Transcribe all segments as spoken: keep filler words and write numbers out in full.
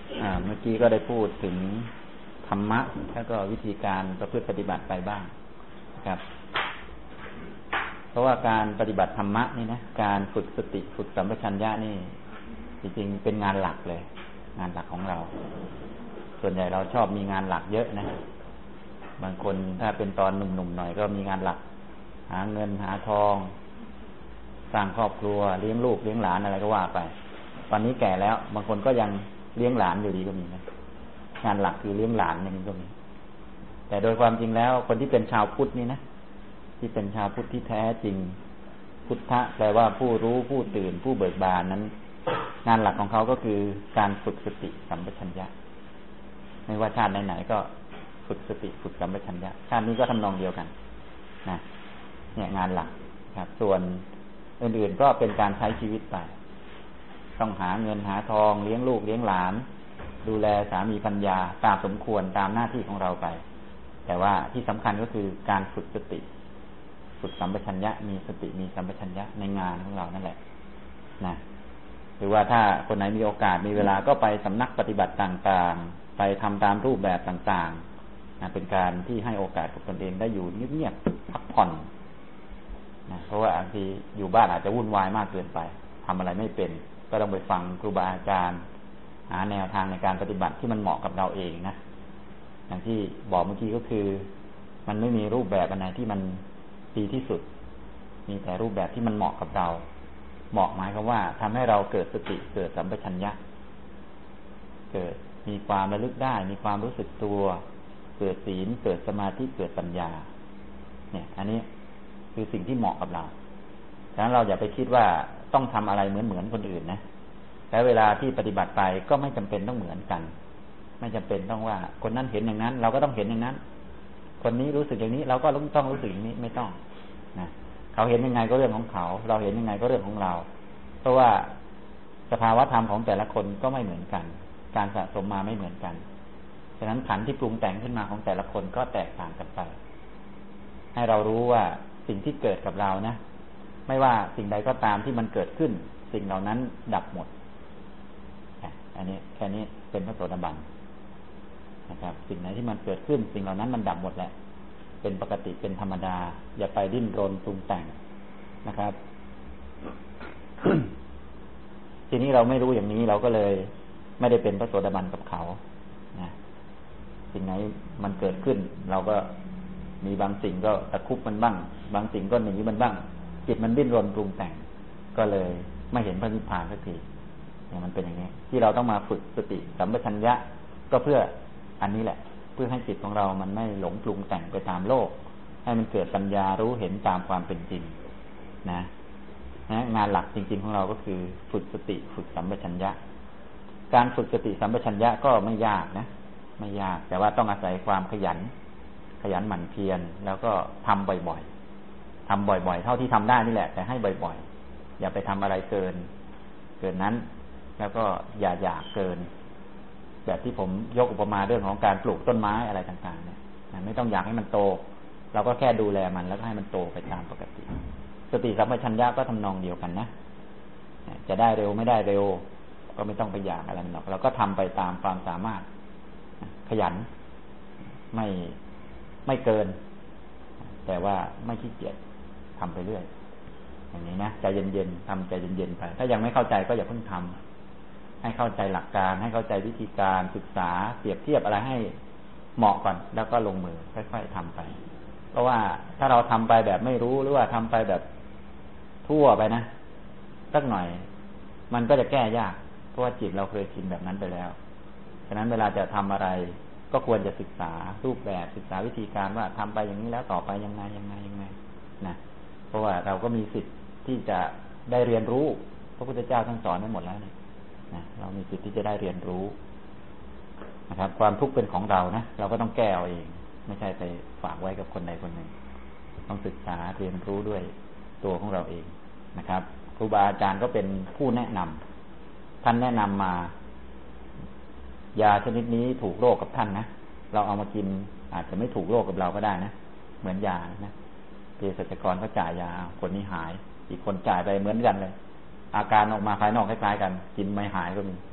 อ่าเมื่อกี้ก็ได้พูดถึงธรรมะแล้วก็วิธีการประพฤติปฏิบัติไปบ้างนะครับเพราะว่าการปฏิบัติธรรมะนี่นะการฝึกสติฝึกสัมปชัญญะนี่จริงๆเป็นงานหลักเลยงานหลักของเราส่วนใหญ่เราชอบมีงานหลักเยอะนะบางคนถ้าเป็นตอนหนุ่มๆหน่อยก็มีงานหลักหาเงินหาทองสร้างครอบครัวเลี้ยงลูกเลี้ยงหลานอะไรก็ว่าไปตอนนี้แก่แล้วบางคนก็ยังเลี้ยงหลานอยู่ดีก็มีนะงานหลักคือเลี้ยงหลานอย่างนี้ก็มีแต่โดยความจริงแล้วคนที่เป็นชาวพุทธนี่นะที่เป็นชาวพุทธที่แท้จริงพุทธะแปลว่าผู้รู้ผู้ตื่นผู้เบิกบานนั้นงานหลักของเขาก็คือการฝึกสติสัมปชัญญะไม่ว่าชาติไหนๆก็ฝึกสติฝึกสัมปชัญญะชาตินี้ก็ทำนองเดียวกันนะเนี่ยงานหลักครับส่วนอื่นๆก็เป็นการใช้ชีวิตไปต้องหาเงินหาทองเลี้ยงลูกเลี้ยงหลานดูแลสามีภรรยาตามสมควรตามหน้าที่ของเราไปแต่ว่าที่สำคัญก็คือการฝึกสติฝึกสัมปชัญญะมีสติมีสัมปชัญญะในงานของเรานั่นแหละนะหรือว่าถ้าคนไหนมีโอกาสมีเวลาก็ไปสำนักปฏิบัติต่างๆไปทำตามรูปแบบต่างๆนะเป็นการที่ให้โอกาสกับตนเองได้อยู่เงียบๆพักผ่อนนะเพราะว่าบางทีอยู่บ้านอาจจะวุ่นวายมากเกินไปทำอะไรไม่เป็นก็ต้องไปฟังครูบาอาจารย์หาแนวทางในการปฏิบัติที่มันเหมาะกับเราเองนะอย่างที่บอกเมื่อกี้ก็คือมันไม่มีรูปแบบอันไหนที่มันดีที่สุดมีแต่รูปแบบที่มันเหมาะกับเราเหมาะหมายความว่าทำให้เราเกิดสติเกิดสัมปชัญญะเกิดมีความระลึกได้มีความรู้สึกตัวเกิดศีลเกิดสมาธิเกิดปัญญาเนี่ยอันนี้คือสิ่งที่เหมาะกับเราฉะนั้นเราอย่าไปคิดว่าต้องทำอะไรเหมือนเหมือนคนอื่นนะแล้วเวลาที่ปฏิบัติไปก็ไม่จำเป็นต้องเหมือนกันไม่จำเป็นต้องว่าคนนั้นเห็นอย่างนั้นเราก็ต้องเห็นอย่างนั้นคนนี้รู้สึกอย่างนี้เราก็ต้องรู้สึกอย่างนี้ไม่ต้องนะเขาเห็นยังไงก็เรื่องของเขาเราเห็นยังไงก็เรื่องของเราเพราะว่าสภาวะธรรมของแต่ละคนก็ไม่เหมือนกันการสะสมมาไม่เหมือนกันฉะนั้นขันธ์ที่ปรุงแต่งขึ้นมาของแต่ละคนก็แตกต่างกันไปให้เรารู้ว่าสิ่งที่เกิดกับเรานะไม่ว่าสิ่งใดก็ตามที่มันเกิดขึ้นสิ่งเหล่านั้นดับหมดอันนี้แค่นี้เป็นพระโสดาบันนะครับสิ่งไหนที่มันเกิดขึ้นสิ่งเหล่านั้นมันดับหมดแหละเป็นปกติเป็นธรรมดาอย่าไปดิ้นรนปรุงแต่งนะครับ ทีนี้เราไม่รู้อย่างนี้เราก็เลยไม่ได้เป็นพระโสดาบันกับเขานะสิ่งไหนมันเกิดขึ้นเราก็มีบางสิ่งก็ตะคุบมันบ้างบางสิ่งก็หนีมันบ้างจิตมันดิ้นรนปรุงแต่งก็เลยไม่เห็นพระนิพพานสักทีเนี่ยมันเป็นอย่างนี้ที่เราต้องมาฝึกสติสัมปชัญญะก็เพื่ออันนี้แหละเพื่อให้จิตของเรามันไม่หลงปรุงแต่งไปตามโลกให้มันเกิดปัญญารู้เห็นตามความเป็นจริงนะนะงานหลักจริงๆของเราก็คือฝึกสติฝึกสัมปชัญญะการฝึกสติสัมปชัญญะก็ไม่ยากนะไม่ยากแต่ว่าต้องอาศัยความขยันขยันหมั่นเพียรแล้วก็ทำบ่อยๆทำบ่อยๆเท่าที่ทำได้นี่แหละแต่ให้บ่อยๆอย่าไปทำอะไรเกินเกินนั้นแล้วก็อย่าอยากเกินแบบที่ผมยกอุปมาเรื่องของการปลูกต้นไม้อะไรต่างๆเนี่ยไม่ต้องอยากให้มันโตเราก็แค่ดูแลมันแล้วก็ให้มันโตไปตามปกติสติสัมปชัญญะก็ทำนองเดียวกันนะจะได้เร็วไม่ได้เร็วก็ไม่ต้องไปอยากอะไรมันหรอกเราก็ทำไปตามความสามารถขยันไม่ไม่เกินแต่ว่าไม่ขี้เกียจทำไปเรื่อยอย่างนี้นะใจเย็นๆทำใจเย็นๆไปถ้ายังไม่เข้าใจก็อย่าเพิ่งทำให้เข้าใจหลักการให้เข้าใจวิธีการศึกษาเปรียบเทียบอะไรให้เหมาะก่อนแล้วก็ลงมือค่อยๆทำไปเพราะว่าถ้าเราทำไปแบบไม่รู้หรือว่าทำไปแบบทั่วไปนะสักหน่อยมันก็จะแก้ยากเพราะว่าจิตเราเคยชินแบบนั้นไปแล้วฉะนั้นเวลาจะทำอะไรก็ควรจะศึกษารูปแบบศึกษาวิธีการว่าทำไปอย่างนี้แล้วต่อไปยังไงยังไงยังไงนะเพราะว่าเราก็มีสิทธิ์ที่จะได้เรียนรู้พระพุทธเจ้าท่านสอนไว้หมดแล้วเนี่ยนะเรามีสิทธิ์ที่จะได้เรียนรู้นะครับความทุกข์เป็นของเรานะเราก็ต้องแก้เอาเองไม่ใช่ไปฝากไว้กับคนใดคนหนึ่งต้องศึกษาเรียนรู้ด้วยตัวของเราเองนะครับครูบาอาจารย์ก็เป็นผู้แนะนำท่านแนะนำมายาชนิดนี้ถูกโรคกับท่านนะเราเอามากินอาจจะไม่ถูกโรคกับเราก็ได้นะเหมือนยานะเภสัชกรก็จ่ายยาคนนี้หายอีกคนจ่ายไปเหมือนกันเลยอาการออกมาภายนอกคล้ายๆกันกินไม่หายก็มี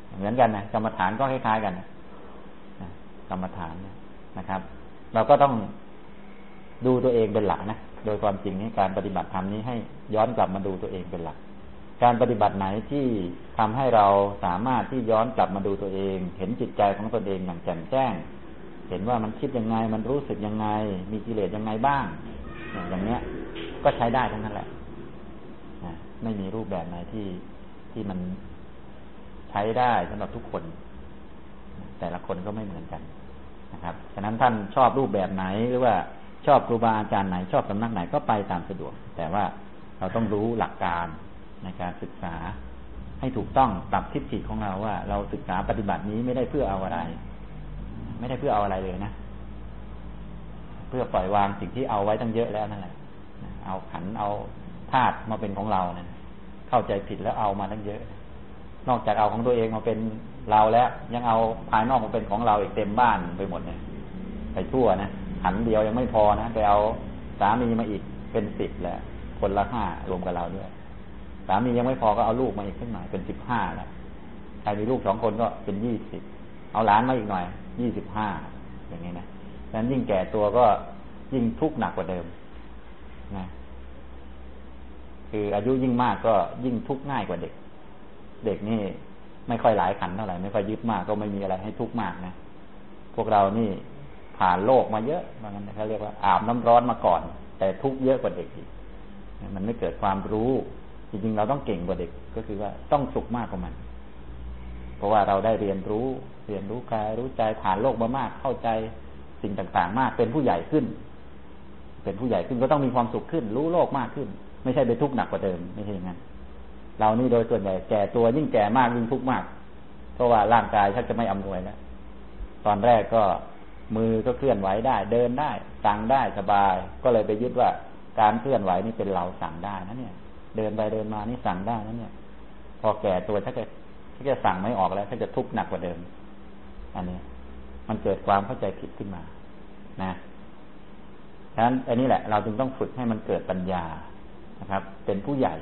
เหมือนกันนะกรรมฐานก็คล้ายๆกันนะกรรมฐานนะครับ เราก็ต้องดูตัวเองเป็นหลักนะโดยความจริงนี้การปฏิบัติธรรมนี้ให้ย้อนกลับมาดูตัวเองเป็นหลักการปฏิบัติไหนที่ทำให้เราสามารถที่ย้อนกลับมาดูตัวเองเห็นจิตใจของตนเองอย่างแจ่มแจ้งเห็นว่ามันคิดยังไงมันรู้สึกยังไงมีกิเลสยังไงบ้างอย่างเนี้ยก็ใช้ได้ทั้งนั้นแหละไม่มีรูปแบบไหนที่ที่มันใช้ได้สำหรับทุกคนแต่ละคนก็ไม่เหมือนกันนะครับฉะนั้นท่านชอบรูปแบบไหนหรือว่าชอบครูบาอาจารย์ไหนชอบสำนักไหนก็ไปตามสะดวกแต่ว่าเราต้องรู้หลักการในการศึกษาให้ถูกต้องปรับทิฏฐิของเราว่าเราศึกษาปฏิบัตินี้ไม่ได้เพื่อเอาอะไรไม่ได้เพื่อเอาอะไรเลยนะเพื่อปล่อยวางสิ่งที่เอาไว้ตั้งเยอะแล้วนั่นแหละเอาขันเอาธาตุมาเป็นของเราเนี่ยเข้าใจผิดแล้วเอามาตั้งเยอะนอกจากเอาของตัวเองมาเป็นเราแล้วยังเอาภายนอกมาเป็นของเราอีกเต็มบ้านไปหมดเนี่ยไปทั่วนะขันเดียวยังไม่พอนะไปเอาสามีมาอีกเป็นสิบแล้วคนละห้ารวมกับเราด้วยสามียังไม่พอก็เอาลูกมาอีกขึ้นหน่อยเป็นสิบห้าแล้วใครมีลูกสองคนก็เป็นยี่สิบเอาหลานมาอีกหน่อยยี่สิบห้าอย่างนี้นะดังนั้นยิ่งแก่ตัวก็ยิ่งทุกข์หนักกว่าเดิมนะคืออายุยิ่งมากก็ยิ่งทุกข์ง่ายกว่าเด็กเด็กนี่ไม่ค่อยหลายขันเท่าไหร่ไม่ค่อยยึดมากก็ไม่มีอะไรให้ทุกข์มากนะพวกเรานี่ผ่านโลกมาเยอะว่างั้นเขาเรียกว่าอาบน้ำร้อนมาก่อนแต่ทุกข์เยอะกว่าเด็กอีกมันไม่เกิดความรู้จริงๆเราต้องเก่งกว่าเด็กก็คือว่าต้องสุขมากกว่ามันเพราะว่าเราได้เรียนรู้เรียนรู้กายรู้ใจผ่านโลกมามากเข้าใจสิ่งต่างๆมากเป็นผู้ใหญ่ขึ้นเป็นผู้ใหญ่ขึ้นก็ต้องมีความสุขขึ้นรู้โลกมากขึ้นไม่ใช่ไปทุกข์หนักกว่าเดิมไม่ใช่อย่างนั้นเรานี่โดยส่วนใหญ่แก่ตัวยิ่งแก่มากยิ่งทุกข์มากเพราะว่าร่างกายชักจะไม่อำนวยแล้วตอนแรกก็มือก็เคลื่อนไหวได้เดินได้สั่งได้สบายก็เลยไปยึดว่าการเคลื่อนไหวนี่เป็นเราสั่งได้นะเนี่ยเดินไปเดินมานี่สั่งได้นะเนี่ยพอแก่ตัวชักจะชักจะสั่งไม่ออกแล้วชักจะทุกข์หนักกว่าเดิมอันนี้มันเกิดความเข้าใจผิดขึ้นมานะฉะนั้นอันนี้แหละเราจึงต้องฝึกให้มันเกิดปัญญานะครับเป็นผู้ใหญ่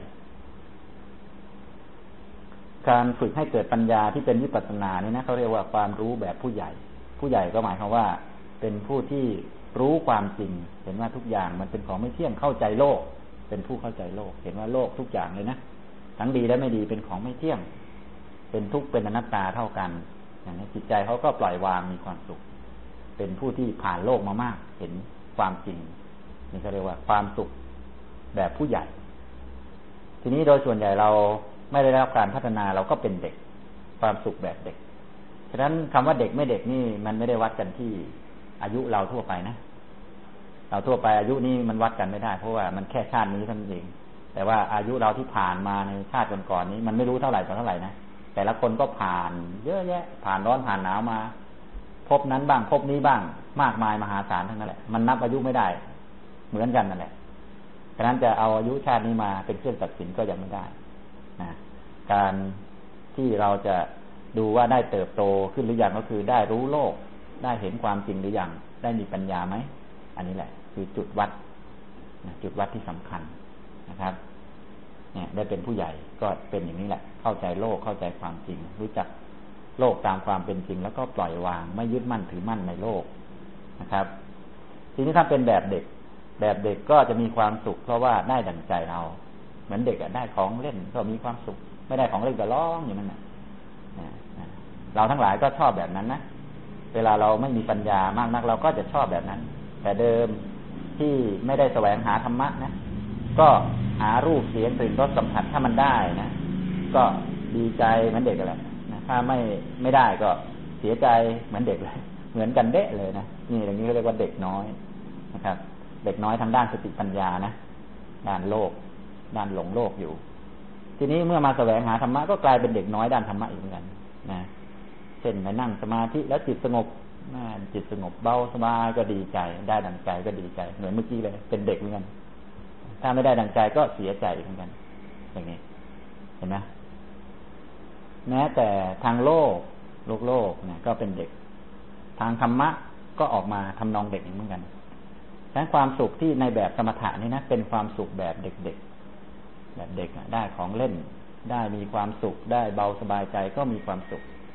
การฝึกให้เกิดปัญญาที่เป็นวิปัสสนานี่นะเขาเรียกว่าความรู้แบบผู้ใหญ่ผู้ใหญ่ก็หมายความว่าเป็นผู้ที่รู้ความจริงเห็นว่าทุกอย่างมันเป็นของไม่เที่ยงเข้าใจโลกเป็นผู้เข้าใจโลกเห็นว่าโลกทุกอย่างเลยนะทั้งดีและไม่ดีเป็นของไม่เที่ยงเป็นทุกข์เป็นอนัตตาเท่ากันอย่างนี้จิตใจเขาก็ปล่อยวางมีความสุขเป็นผู้ที่ผ่านโลกมามากเห็นความจริงนี่เขาเรียกว่าความสุขแบบผู้ใหญ่ทีนี้โดยส่วนใหญ่เราไม่ได้รับการพัฒนาเราก็เป็นเด็กความสุขแบบเด็กฉะนั้นคำว่าเด็กไม่เด็กนี่มันไม่ได้วัดกันที่อายุเราทั่วไปนะเราทั่วไปอายุนี่มันวัดกันไม่ได้เพราะว่ามันแค่ชาตินี้เท่านั้นเองแต่ว่าอายุเราที่ผ่านมาในชาติก่อนๆนี้มันไม่รู้เท่าไหร่ต่อเท่าไหร่นะแต่ละคนก็ผ่านเยอะแยะผ่านร้อนผ่านหนาวมาพบนั้นบ้างพบนี้บ้างมากมายมหาศาลทั้งนั้นแหละมันนับอายุไม่ได้เหมือนกันนั่นแหละฉะนั้นจะเอาอายุชาตินี้มาเป็นเครื่องตัดสินก็ยังไม่ได้นะการที่เราจะดูว่าได้เติบโตขึ้นหรือยังก็คือได้รู้โลกได้เห็นความจริงหรือยังได้มีปัญญาไหมอันนี้แหละคือจุดวัดนะจุดวัดที่สำคัญนะครับเนี่ยได้เป็นผู้ใหญ่ก็เป็นอย่างนี้แหละเข้าใจโลกเข้าใจความจริงรู้จักโลกตามความเป็นจริงแล้วก็ปล่อยวางไม่ยึดมั่นถือมั่นในโลกนะครับทีนี้ถ้าเป็นแบบเด็กแบบเด็กก็จะมีความสุขเพราะว่าได้ดั่งใจเราเหมือนเด็กอะได้ของเล่นก็มีความสุขไม่ได้ของเล่นก็ร้องอย่างนั้นนะเราทั้งหลายก็ชอบแบบนั้นนะเวลาเราไม่มีปัญญามากนักเราก็จะชอบแบบนั้นแต่เดิมที่ไม่ได้แสวงหาธรรมะนะก็หารูปเสียงกลิ่นรสสัมผัสถ้ามันได้นะก็ดีใจเหมือนเด็กแหละนะถ้าไม่ไม่ได้ก็เสียใจเหมือนเด็กเลยเหมือนกันเด๊ะเลยนะนี่อย่างนี้เขาเรียกว่าเด็กน้อยนะครับเด็กน้อยทางด้านสติปัญญานะด้านโลกด้านหลงโลกอยู่ทีนี้เมื่อมาแสวงหาธรรมะก็กลายเป็นเด็กน้อยด้านธรรมะอีกเหมือนกันนะเช่นไปนั่งสมาธิแล้วจิตสงบจิตสงบเบาสบายก็ดีใจได้ดังใจก็ดีใจเหมือนเมื่อกี้เลยเป็นเด็กเหมือนกันถ้าไม่ได้ดังใจก็เสียใจเหมือนกันอย่างนี้เห็นไหมแม้แต่ทางโลกโลกโลกเนี่ยก็เป็นเด็กทางธรรมะก็ออกมาทำนองเด็กเหมือนกันฉะนั้นความสุขที่ในแบบสมถะนี่นะเป็นความสุขแบบเด็กๆแบบเด็กได้ของเล่นได้มีความสุขได้เบาสบายใจก็มีความสุข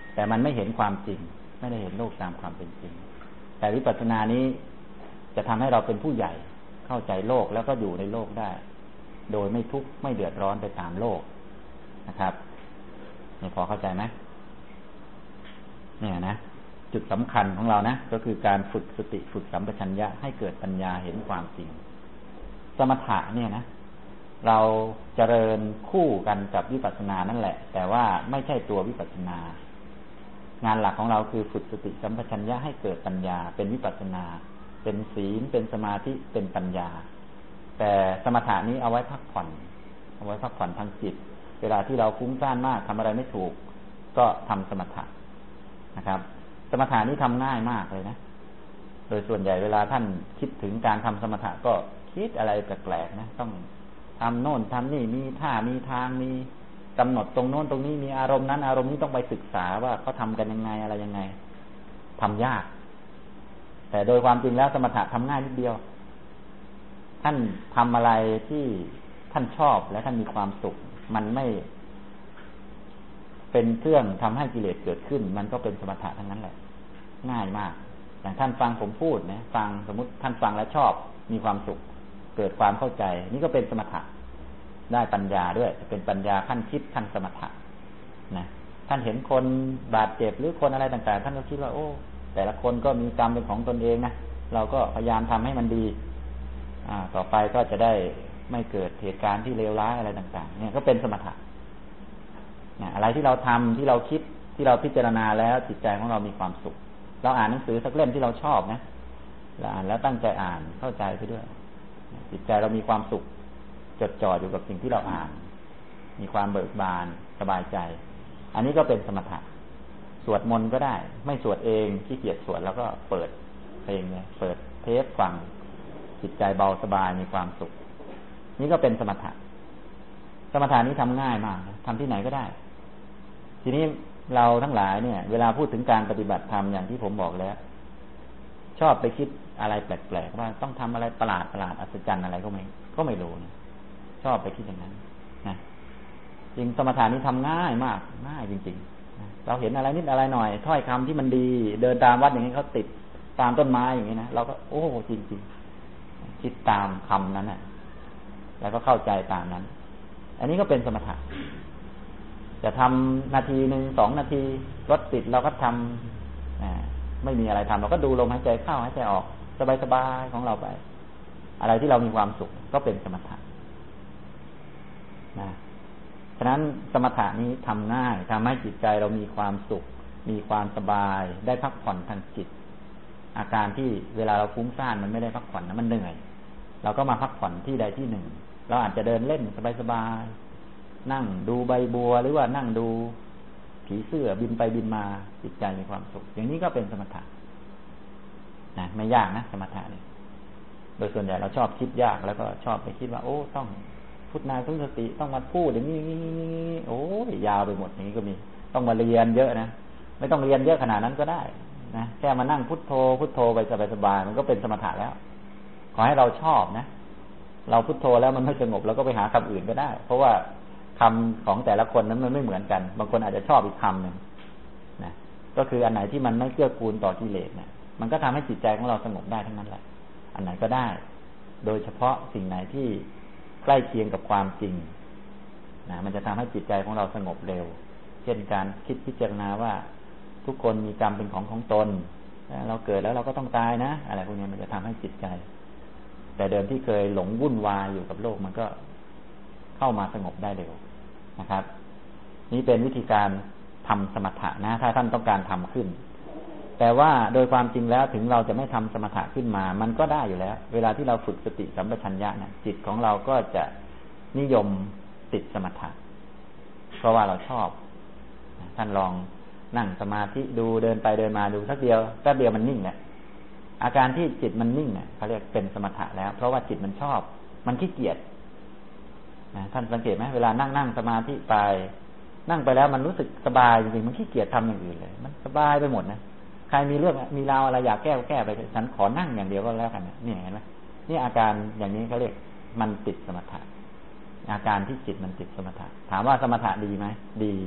แต่มันไม่เห็นความจริงไม่ได้เห็นโลกตามความเป็นจริงแต่วิปัสสนานี้จะทำให้เราเป็นผู้ใหญ่เข้าใจโลกแล้วก็อยู่ในโลกได้โดยไม่ทุกข์ไม่เดือดร้อนไปตามโลกนะครับนี่พอเข้าใจไหมเนี่ยนะจุดสำคัญของเรานะก็คือการฝึกสติฝึกสัมปชัญญะให้เกิดปัญญาเห็นความจริงสมถะเนี่ยนะเราเจริญคู่กันกับวิปัสสนานั่นแหละแต่ว่าไม่ใช่ตัววิปัสสนางานหลักของเราคือฝึกสติสัมปชัญญะให้เกิดปัญญาเป็นวิปัสสนาเป็นศีลเป็นสมาธิเป็นปัญญาแต่สมถะนี้เอาไว้พักผ่อนเอาไว้พักผ่อนทางจิตเวลาที่เราฟุ้งซ่านมากทำอะไรไม่ถูกก็ทำสมถะนะครับสมถะนี้ทำง่ายมากเลยนะโดยส่วนใหญ่เวลาท่านคิดถึงการทำสมถะก็คิดอะไรแปลกๆนะต้องทำโน่นทำนี่มีท่ามีทางมีกำหนดตรงโน้นตรงนี้มีอารมณ์นั้นอารมณ์นี้ต้องไปศึกษาว่าเขาทำกันยังไงอะไรยังไงทำยากแต่โดยความจริงแล้วสมถะทำง่ายนิดเดียวท่านทำอะไรที่ท่านชอบและท่านมีความสุขมันไม่เป็นเครื่องทำให้กิเลสเกิดขึ้นมันก็เป็นสมถะทั้งนั้นแหละง่ายมากอย่างท่านฟังผมพูดนะฟังสมมุติท่านฟังแล้วชอบมีความสุขเกิดความเข้าใจนี่ก็เป็นสมถะได้ปัญญาด้วยเป็นปัญญาขั้นคิดขั้นสมถะนะท่านเห็นคนบาดเจ็บหรือคนอะไรต่างๆท่านก็คิดว่าโอ้แต่ละคนก็มีกรรมเป็นของตนเองนะเราก็พยายามทำให้มันดีอ่าต่อไปก็จะได้ไม่เกิดเหตุการณ์ที่เลวร้ายอะไรต่างๆเนี่ยก็เป็นสมถะนะอะไรที่เราทำที่เราคิดที่เราพิจารณาแล้วจิตใจของเรามีความสุขเราอ่านหนังสือสักเล่มที่เราชอบนะเราอ่านแล้วตั้งใจอ่านเข้าใจไปด้วยจิตใจเรามีความสุขจดจ่ออยู่กับสิ่งที่เราอ่านมีความเบิกบานสบายใจอันนี้ก็เป็นสมถะสวดมนต์ก็ได้ไม่สวดเองขี้เกียจสวดแล้วก็เปิดเพลงเลยเปิดเทปฟังจิตใจเบาสบายมีความสุขนี่ก็เป็นสมถะสมถะนี้ทำง่ายมากทำที่ไหนก็ได้ทีนี้เราทั้งหลายเนี่ยเวลาพูดถึงการปฏิบัติธรรมอย่างที่ผมบอกแล้วชอบไปคิดอะไรแปลกๆว่าต้องทำอะไรประหลาดประหลาดอัศจรรย์อะไรก็ไม่ก็ไม่รู้นะชอบไปคิดอย่างนั้นนะจริงสมถะนี้ทำง่ายมากง่ายจริงๆนะเราเห็นอะไรนิดอะไรหน่อยถ้อยคำที่มันดีเดินตามวัดอย่างนี้เขาติดตามต้นไม้อย่างนี้นะเราก็โอ้จริงๆคิดตามคำนั้นน่ะแล้วก็เข้าใจตามนั้นอันนี้ก็เป็นสมถะจะทำนาทีหนึ่งสองนาทีรถติดเราก็ทำไม่มีอะไรทำเราก็ดูลมหายใจเข้าหายใจออกสบายๆของเราไปอะไรที่เรามีความสุขก็เป็นสมถะนะฉะนั้นสมถะนี้ทำง่ายทำให้จิตใจเรามีความสุขมีความสบายได้พักผ่อนทางจิตอาการที่เวลาเราฟุ้งซ่านมันไม่ได้พักผ่อนนะมันเหนื่อยเราก็มาพักผ่อนที่ใดที่หนึ่งเราอาจจะเดินเล่นสบายๆนั่งดูใบบัวหรือว่านั่งดูผีเสื้อบินไปบินมาจิตใจมีความสุขอย่างนี้ก็เป็นสมถะนะไม่ยากนะสมถะเนี่ยโดยส่วนใหญ่เราชอบคิดยากแล้วก็ชอบไปคิดว่าโอ้ต้องพุทธนาทุสติต้องมาพูดอย่างนี้โอ้ยยาวไปหมดอย่างนี้ก็มีต้องมาเรียนเยอะนะไม่ต้องเรียนเยอะขนาดนั้นก็ได้นะแค่มานั่งพุทโธพุทโธไปสบายๆมันก็เป็นสมถะแล้วขอให้เราชอบนะเราพุทโธแล้วมันไม่สงบเราก็ไปหาคำอื่นก็ได้เพราะว่าคำของแต่ละคนนั้นมันไม่เหมือนกันบางคนอาจจะชอบอีกคำหนึ่งนะก็คืออันไหนที่มันไม่เกื้อกูลต่อกิเลสเนี่ยมันก็ทำให้จิตใจของเราสงบได้ทั้งนั้นแหละอันไหนก็ได้โดยเฉพาะสิ่งไหนที่ใกล้เคียงกับความจริงนะมันจะทำให้จิตใจของเราสงบเร็วเช่นการคิดพิจารณาว่าทุกคนมีกรรมเป็นของของตนเราเกิดแล้วเราก็ต้องตายนะอะไรพวกนี้มันจะทำให้จิตใจแต่เดิมที่เคยหลงวุ่นวายอยู่กับโลกมันก็เข้ามาสงบได้เร็วนะครับนี่เป็นวิธีการทำสมถะนะถ้าท่านต้องการทำขึ้นแต่ว่าโดยความจริงแล้วถึงเราจะไม่ทำสมถะขึ้นมามันก็ได้อยู่แล้วเวลาที่เราฝึกสติสัมปชัญญะนะจิตของเราก็จะนิยมติดสมถะเพราะว่าเราชอบท่านลองนั่งสมาธิดูเดินไปเดินมาดูสักเดียวแป๊บเดียวมันนิ่งเนี่ยอาการที่จิตมันนิ่งเนี่ยเขาเรียกเป็นสมถะแล้วเพราะว่าจิตมันชอบมันขี้เกียจนะท่านสังเกตไหมเวลานั่งนั่งสมาธิไปนั่งไปแล้วมันรู้สึกสบายจริงๆมันขี้เกียจทำอย่างอื่นเลยมันสบายไปหมดนะใครมีเรื่องมีราวอะไรอยากแก้ก็แก้ไปฉันขอนั่งอย่างเดียวก็แล้วกันนี่เห็นไหมนี่อาการอย่างนี้เขาเรียกมันติดสมถะอาการที่จิตมันติดสมถะถามว่าสมถะดีไหมดี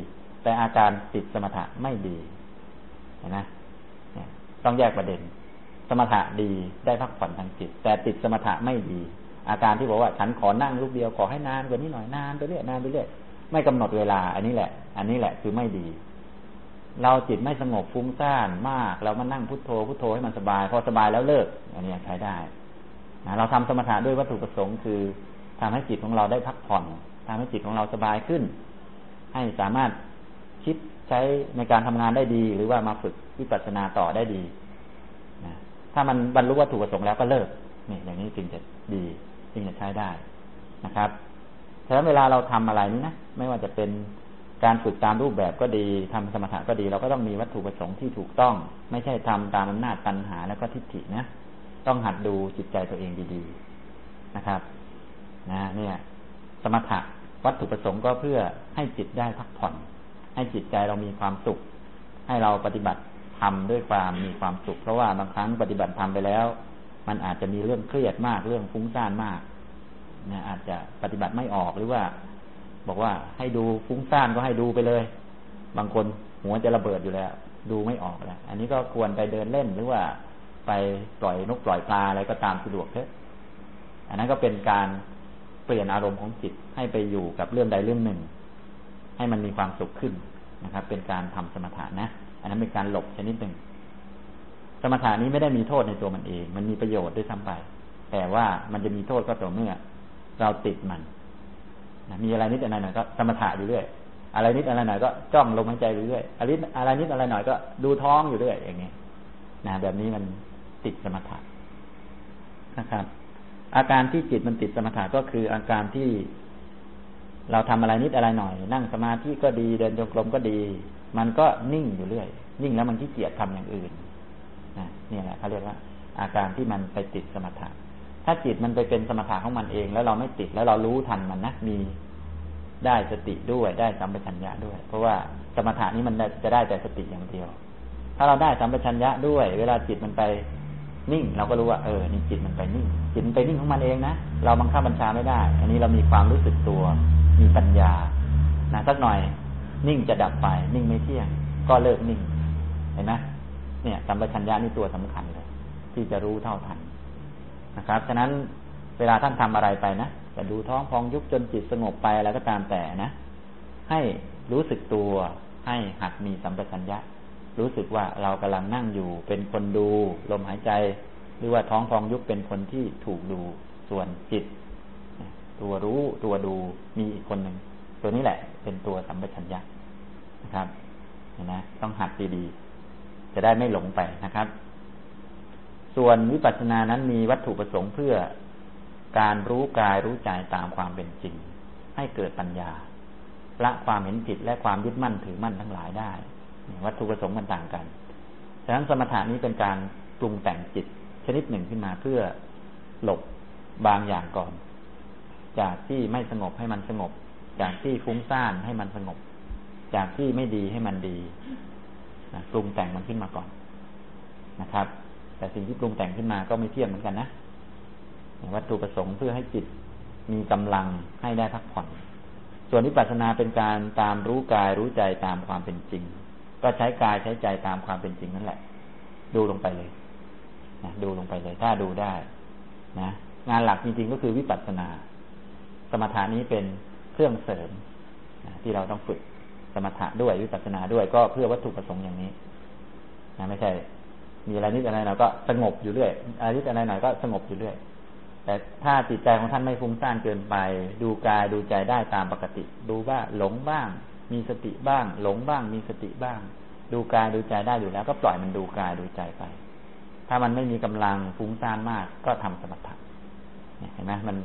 แต่อาการติดสมถะไม่ดีเห็นไหมเนี่ยต้องแยกประเด็นสมถะดีได้พักผ่อนทางจิตแต่ติดสมถะไม่ดีอาการที่บอกว่าฉันขอนั่งลูกเดียวขอให้นานกว่านี้หน่อยนานไปเรื่อยนานไปเรื่อยไม่กำหนดเวลาอันนี้แหละอันนี้แหละคือไม่ดีเราจิตไม่สงบฟุ้งซ่านมากเรามานั่งพุทโธพุทโธให้มันสบายพอสบายแล้วเลิกอันนี้ใช้ได้นะเราทำสมถะด้วยวัตถุประสงค์คือทำให้จิตของเราได้พักผ่อนทำให้จิตของเราสบายขึ้นให้สามารถคิดใช้ในการทำงานได้ดีหรือว่ามาฝึกวิปัสสนาต่อได้ดีนะถ้ามันบรรลุวัตถุประสงค์แล้วก็เลิกนี่อย่างนี้จึงจะดีจึงจะใช้ได้นะครับฉะนั้นเวลาเราทำอะไรนี้นะไม่ว่าจะเป็นการฝึกตามรูปแบบก็ดีทำสมถะก็ดีเราก็ต้องมีวัตถุประสงค์ที่ถูกต้องไม่ใช่ทำตามอำนาจตัณหาแล้วก็ทิฏฐินะต้องหัดดูจิตใจตัวเองดีๆนะครับนะเนี่ยสมถะวัตถุประสงค์ก็เพื่อให้จิตได้พักผ่อนให้จิตใจเรามีความสุขให้เราปฏิบัติธรรมด้วยความมีความสุขเพราะว่าบางครั้งปฏิบัติธรรมไปแล้วมันอาจจะมีเรื่องเครียดมากเรื่องฟุ้งซ่านมากเนี่ยอาจจะปฏิบัติไม่ออกหรือว่าบอกว่าให้ดูฟุ้งซ่านก็ให้ดูไปเลยบางคนหัวจะระเบิดอยู่แล้วดูไม่ออกแล้วอันนี้ก็ควรไปเดินเล่นหรือว่าไปปล่อยนกปล่อยปลาอะไรก็ตามสะดวกเถอะอันนั้นก็เป็นการเปลี่ยนอารมณ์ของจิตให้ไปอยู่กับเรื่องใดเรื่องหนึ่งให้มันมีความสุขขึ้นนะครับเป็นการทำสมถะนะอันนั้นเป็นการหลบชนิดหนึ่งสมถะนี้ไม่ได้มีโทษในตัวมันเองมันมีประโยชน์ด้วยซ้ำไปแต่ว่ามันจะมีโทษก็ต่อเมื่อเราติดมันนะมีอะไรนิดอะไรหน่อยก็สมถะอยู่เรื่อยอะไรนิดอะไรหน่อยก็จ้องลมหายใจอยู่เรื่อยอะไรนิดอะไรนิดอะไรหน่อยก็ดูท้องอยู่เรื่อยอย่างนี้นะแบบนี้มันติดสมถะนะครับอาการที่จิตมันติดสมถะก็คืออาการที่เราทำอะไรนิดอะไรหน่อยนั่งสมาธิก็ดีเดินจงกรมก็ดีมันก็นิ่งอยู่เรื่อยนิ่งแล้วมันขี้เกียจทำอย่างอื่นนะนี่แหละเขาเรียกว่าอาการที่มันไปติดสมถะถ้าจิตมันไปเป็นสมถะของมันเองแล้วเราไม่ติดแล้วเรารู้ทันมันนะมีได้สติด้วยได้สัมปชัญญะด้วยเพราะว่าสมถะนี้มันจะได้แต่สติอย่างเดียวถ้าเราได้สัมปชัญญะด้วยเวลาจิตมันไปนิ่งเราก็รู้ว่าเออนี่จิตมันไปนิ่งจิตมันไปนิ่งของมันเองนะเราบังคับบัญชาไม่ได้อันนี้เรามีความรู้สึกตัวมีปัญญานะสักหน่อยนิ่งจะดับไปนิ่งไม่เที่ยงก็เลิกนิ่งเห็นไหมเนี่ยสัมปชัญญะนี่ตัวสำคัญเลยที่จะรู้เท่าทันนะครับฉะนั้นเวลาท่านทำอะไรไปนะจะดูท้องพองยุบจนจิตสงบไปอะไรก็ตามแต่นะให้รู้สึกตัวให้หัดมีสัมปชัญญะรู้สึกว่าเรากำลังนั่งอยู่เป็นคนดูลมหายใจหรือว่าท้องพองยุบเป็นคนที่ถูกดูส่วนจิตตัวรู้ตัวดูมีอีกคนหนึ่งตัวนี้แหละเป็นตัวสัมปชัญญะนะครับเห็นไหมต้องหัดดีๆจะได้ไม่หลงไปนะครับส่วนวิปัสสนานั้นมีวัตถุประสงค์เพื่อการรู้กายรู้ใจตามความเป็นจริงให้เกิดปัญญาละความเห็นผิดและความยึดมั่นถือมั่นทั้งหลายได้วัตถุประสงค์มันต่างกันฉะนั้นสมถะนี้เป็นการปรุงแต่งจิตชนิดหนึ่งขึ้นมาเพื่อหลบบางอย่างก่อนจากที่ไม่สงบให้มันสงบจากที่ฟุ้งซ่านให้มันสงบจากที่ไม่ดีให้มันดีนะปรุงแต่งมันขึ้นมาก่อนนะครับแต่สิ่งที่ปรุงแต่งขึ้นมาก็ไม่เที่ยงเหมือนกันนะวัตถุประสงค์เพื่อให้จิตมีกำลังให้ได้พักผ่อนส่วนวิปัสสนาเป็นการตามรู้กายรู้ใจตามความเป็นจริงก็ใช้กายใช้ใจตามความเป็นจริงนั่นแหละดูลงไปเลยนะดูลงไปเลยถ้าดูได้นะงานหลักจริงๆก็คือวิปัสสนาสมถะนี้เป็นเครื่องเสริมนะที่เราต้องฝึกสมถะด้วยวิปัสสนาด้วยก็เพื่อวัตถุประสงค์อย่างนี้นะไม่ใช่มีอะไรนิดอะไรหน่อยก็สงบอยู่เรื่อยอะไรนิดอะไรหน่อยก็สงบอยู่เรื่อยแต่ถ้าจิตใจของท่านไม่ฟุ้งซ่านเกินไปดูกายดูใจได้ตามปกติดูว่าหลงบ้างมีสติบ้างหลงบ้างมีสติบ้างดูกายดูใจได้อยู่แล้วก็ปล่อยมันดูกายดูใจไปถ้ามันไม่มีกำลังฟุ้งซ่านมากก็ทำสมถะเห็นไหมมัน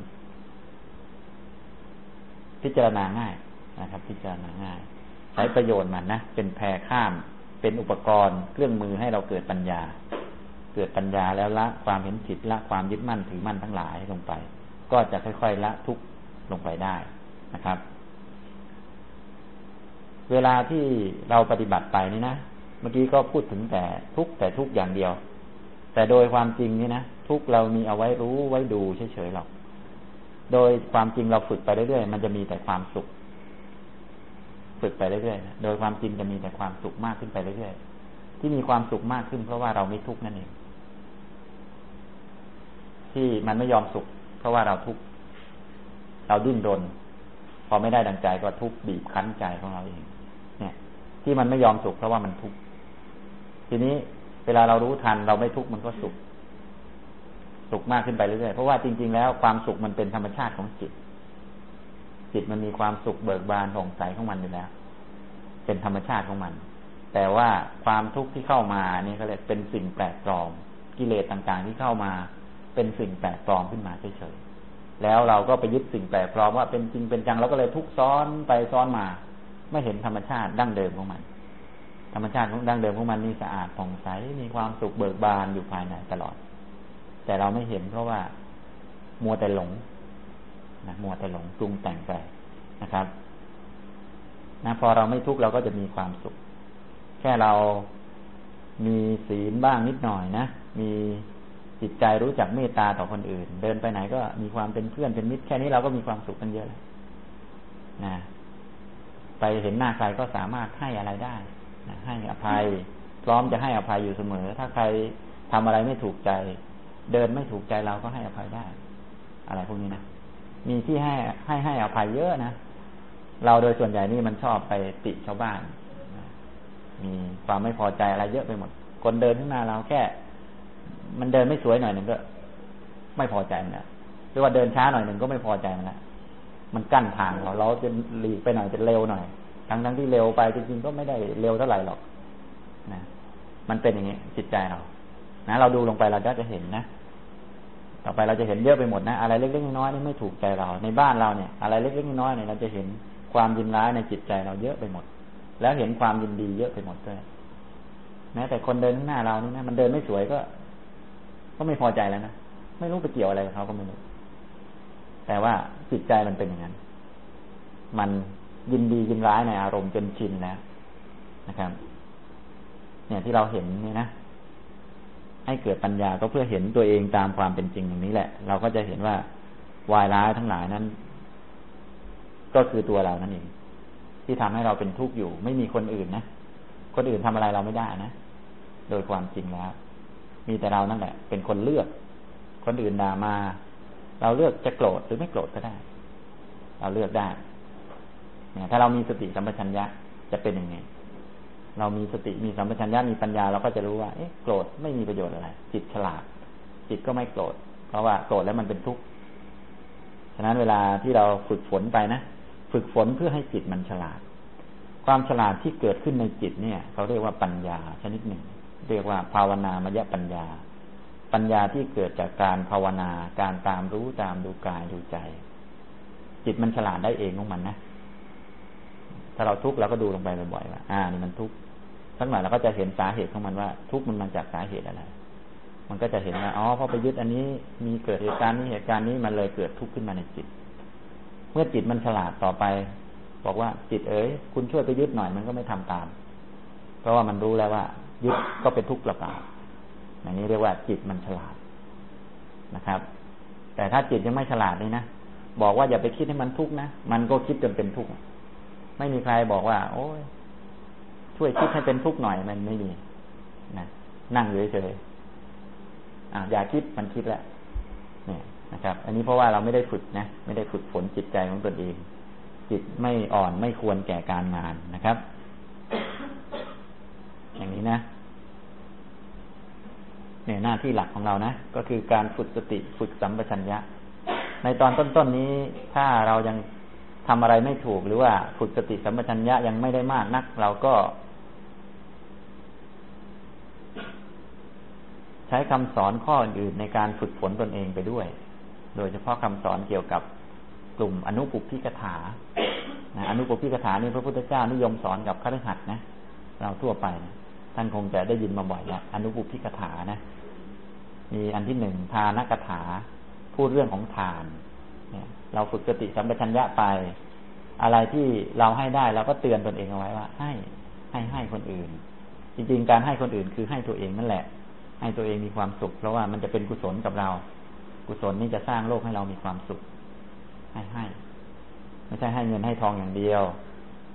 พิจารณาง่ายนะครับพิจารณาง่ายใช้ประโยชน์มันนะเป็นแพรข้ามเป็นอุปกรณ์เครื่องมือให้เราเกิดปัญญาเกิดปัญญาแล้วละความเห็นผิดละความยึดมั่นถือมั่นทั้งหลายลงไปก็จะค่อยๆละทุกข์ลงไปได้นะครับ เวลาที่เราปฏิบัติไปนี่นะเมื่อกี้ก็พูดถึงแต่ทุกแต่ทุกอย่างเดียวแต่โดยความจริงนี่นะทุกเรามีเอาไว้รู้ไว้ดูเฉยๆหรอกโดยความจริงเราฝึกไปเรื่อยๆมันจะมีแต่ความสุขฝึกไปเรื่อยๆโดยความจริงจะมีแต่ความสุขมากขึ้นไปเรื่อยๆที่มีความสุขมากขึ้นเพราะว่าเราไม่ทุกข์นั่นเองที่มันไม่ยอมสุขเพราะว่าเราทุกข์เราดิ้นรนพอไม่ได้ดังใจก็ทุกข์บีบคั้นใจของเราเองเนี่ยที่มันไม่ยอมสุขเพราะว่ามันทุกข์ทีนี้เวลาเรารู้ทันเราไม่ทุกข์มันก็สุขสุขมากขึ้นไปเรื่อยๆเพราะว่าจริงๆแล้วความสุขมันเป็นธรรมชาติของจิตจิตมันมีความสุขเบิกบานผ่องใสของมันอยู่แล้วเป็นธรรมชาติของมันแต่ว่าความทุกข์ที่เข้ามานี่ก็เลยเป็นสิ่งแปลกปลอมกิเลสต่างๆที่เข้ามาเป็นสิ่งแปลกปลอมขึ้นมาเฉยๆแล้วเราก็ไปยึดสิ่งแปลกปลอมว่าเป็นจริงเป็นจังเราก็เลยทุกข์ซ้อนไปซ้อนมาไม่เห็นธรรมชาติดั้งเดิมของมันธรรมชาติของดั้งเดิมของมันนี่สะอาดผ่องใสมีความสุขเบิกบานอยู่ภายในตลอดแต่เราไม่เห็นเพราะว่ามัวแต่หลงนะมัวแต่หลงปรุงแต่งไปนะครับนะพอเราไม่ทุกข์เราก็จะมีความสุขแค่เรามีศีลบ้างนิดหน่อยนะมีจิตใจรู้จักเมตตาต่อคนอื่นเดินไปไหนก็มีความเป็นเพื่อนเป็นมิตรแค่นี้เราก็มีความสุขกันเยอะเลยนะไปเห็นหน้าใครก็สามารถให้อะไรได้นะให้อภัยพร้อมจะให้อภัยอยู่เสมอถ้าใครทำอะไรไม่ถูกใจเดินไม่ถูกใจเราก็ให้อภัยได้อะไรพวกนี้นะมีที่ให้ให้ให้อภัยเยอะนะเราโดยส่วนใหญ่นี่มันชอบไปติชาวบ้านมีความไม่พอใจอะไรเยอะไปหมดคนเดินข้างหน้าเราแค่มันเดินไม่สวยหน่อยหนึ่งก็ไม่พอใจมันละหรือว่าเดินช้าหน่อยหนึ่งก็ไม่พอใจมันละมันกั้นทางเราเราจะหลีกไปหน่อยจะเร็วหน่อยทั้งทั้งที่เร็วไปจริงๆก็ไม่ได้เร็วเท่าไหร่หรอกนะมันเป็นอย่างนี้จิตใจเรานะเราดูลงไปเราก็จะเห็นนะต่อไปเราจะเห็นเยอะไปหมดนะอะไรเล็กๆน้อยๆนี่ไม่ถูกใจเราในบ้านเราเนี่ยอะไรเล็กๆน้อยๆเนี่ยเราจะเห็นความยินร้ายในจิตใจเราเยอะไปหมดแล้วเห็นความยินดีเยอะไปหมดด้วยแม้แต่คนเดินข้างหน้าเรานี่นะมันเดินไม่สวยก็ก็ไม่พอใจแล้วนะไม่รู้ไปเกี่ยวอะไรกับเขาก็ไม่รู้แต่ว่าจิตใจมันเป็นอย่างนั้นมันยินดียินร้ายในอารมณ์จนชินแล้วนะครับเนี่ยที่เราเห็นนี่นะให้เกิดปัญญาก็เพื่อเห็นตัวเองตามความเป็นจริงอย่างนี้แหละเราก็จะเห็นว่าวายร้ายทั้งหลายนั้นก็คือตัวเรานั่นเองที่ทำให้เราเป็นทุกข์อยู่ไม่มีคนอื่นนะคนอื่นทำอะไรเราไม่ได้นะโดยความจริงแล้วมีแต่เรานั่นแหละเป็นคนเลือกคนอื่นด่ามาเราเลือกจะโกรธหรือไม่โกรธก็ได้เราเลือกได้เนี่ยถ้าเรามีสติสัมปชัญญะจะเป็นยังไงเรามีสติมีสัมปชัญญะมีปัญญาเราก็จะรู้ว่าเอ๊ะโกรธไม่มีประโยชน์อะไรจิตฉลาดจิตก็ไม่โกรธเพราะว่าโกรธแล้วมันเป็นทุกข์ฉะนั้นเวลาที่เราฝึกฝนไปนะฝึกฝนเพื่อให้จิตมันฉลาดความฉลาดที่เกิดขึ้นในจิตเนี่ยเขาเรียกว่าปัญญาชนิดหนึ่งเรียกว่าภาวนามยปัญญาปัญญาที่เกิดจากการภาวนาการตามรู้ตามดูกายดูใจจิตมันฉลาดได้เองของมันนะถ้าเราทุกข์เราก็ดูลงไปบ่อยๆว่าอ่านี่มันทุกข์สักหน่อยเราก็จะเห็นสาเหตุของมันว่าทุกข์มันมาจากสาเหตุอะไรมันก็จะเห็นว่าอ๋อเพราะไปยึดอันนี้มีเกิดเหตุการณ์นี้เหตุการณ์นี้มันเลยเกิดทุกข์ขึ้นมาในจิตเมื่อจิตมันฉลาดต่อไปบอกว่าจิตเอ๋ยคุณช่วยไปยึดหน่อยมันก็ไม่ทำตามเพราะว่ามันรู้แล้วว่ายึดก็เป็นทุกข์เปล่าๆอย่างนี้เรียกว่าจิตมันฉลาดนะครับแต่ถ้าจิตยังไม่ฉลาดนี่นะบอกว่าอย่าไปคิดให้มันทุกข์นะมันก็คิดจนเป็นทุกข์ไม่มีใครบอกว่าโอ้ยช่วยคิดให้เป็นทุกข์หน่อยมันไม่มีนะนั่งอยู่เฉยๆอ่าอย่าคิดมันคิดแล้วเนี่ยนะครับอันนี้เพราะว่าเราไม่ได้ฝึกนะไม่ได้ฝึกฝนจิตใจของตนเองจิตไม่อ่อนไม่ควรแก่การงานนะครับอย่างนี้นะเนี่ยหน้าที่หลักของเรานะก็คือการฝึกสติฝึกสัมปชัญญะในตอนต้นๆ น, นี้ถ้าเรายังทำอะไรไม่ถูกหรือว่าฝึกสติสัมปชัญญะยังไม่ได้มากนักเราก็ใช้คำสอนข้ออื่นในการฝึกฝนตนเองไปด้วยโดยเฉพาะคำสอนเกี่ยวกับกลุ่มอนุปุพพิกถานะอนุปุพพิกถานี่พระพุทธเจ้านิยมสอนกับคฤหัสถ์นะเราทั่วไปนะท่านคงจะได้ยินมาบ่อยแล้วอนุปุพพิกถานะมีอันที่หนึ่งทานกถาพูดเรื่องของทานเนี่ยเราฝึกสติสัมปชัญญะไปอะไรที่เราให้ได้เราก็เตือนตนเองเอาไว้ว่าให้ให้ให้คนอื่นจริงๆการให้คนอื่นคือให้ตัวเองนั่นแหละให้ตัวเองมีความสุขเพราะว่ามันจะเป็นกุศลกับเรากุศลนี่จะสร้างโลกให้เรามีความสุขให้ให้ไม่ใช่ให้เงินให้ทองอย่างเดียวใ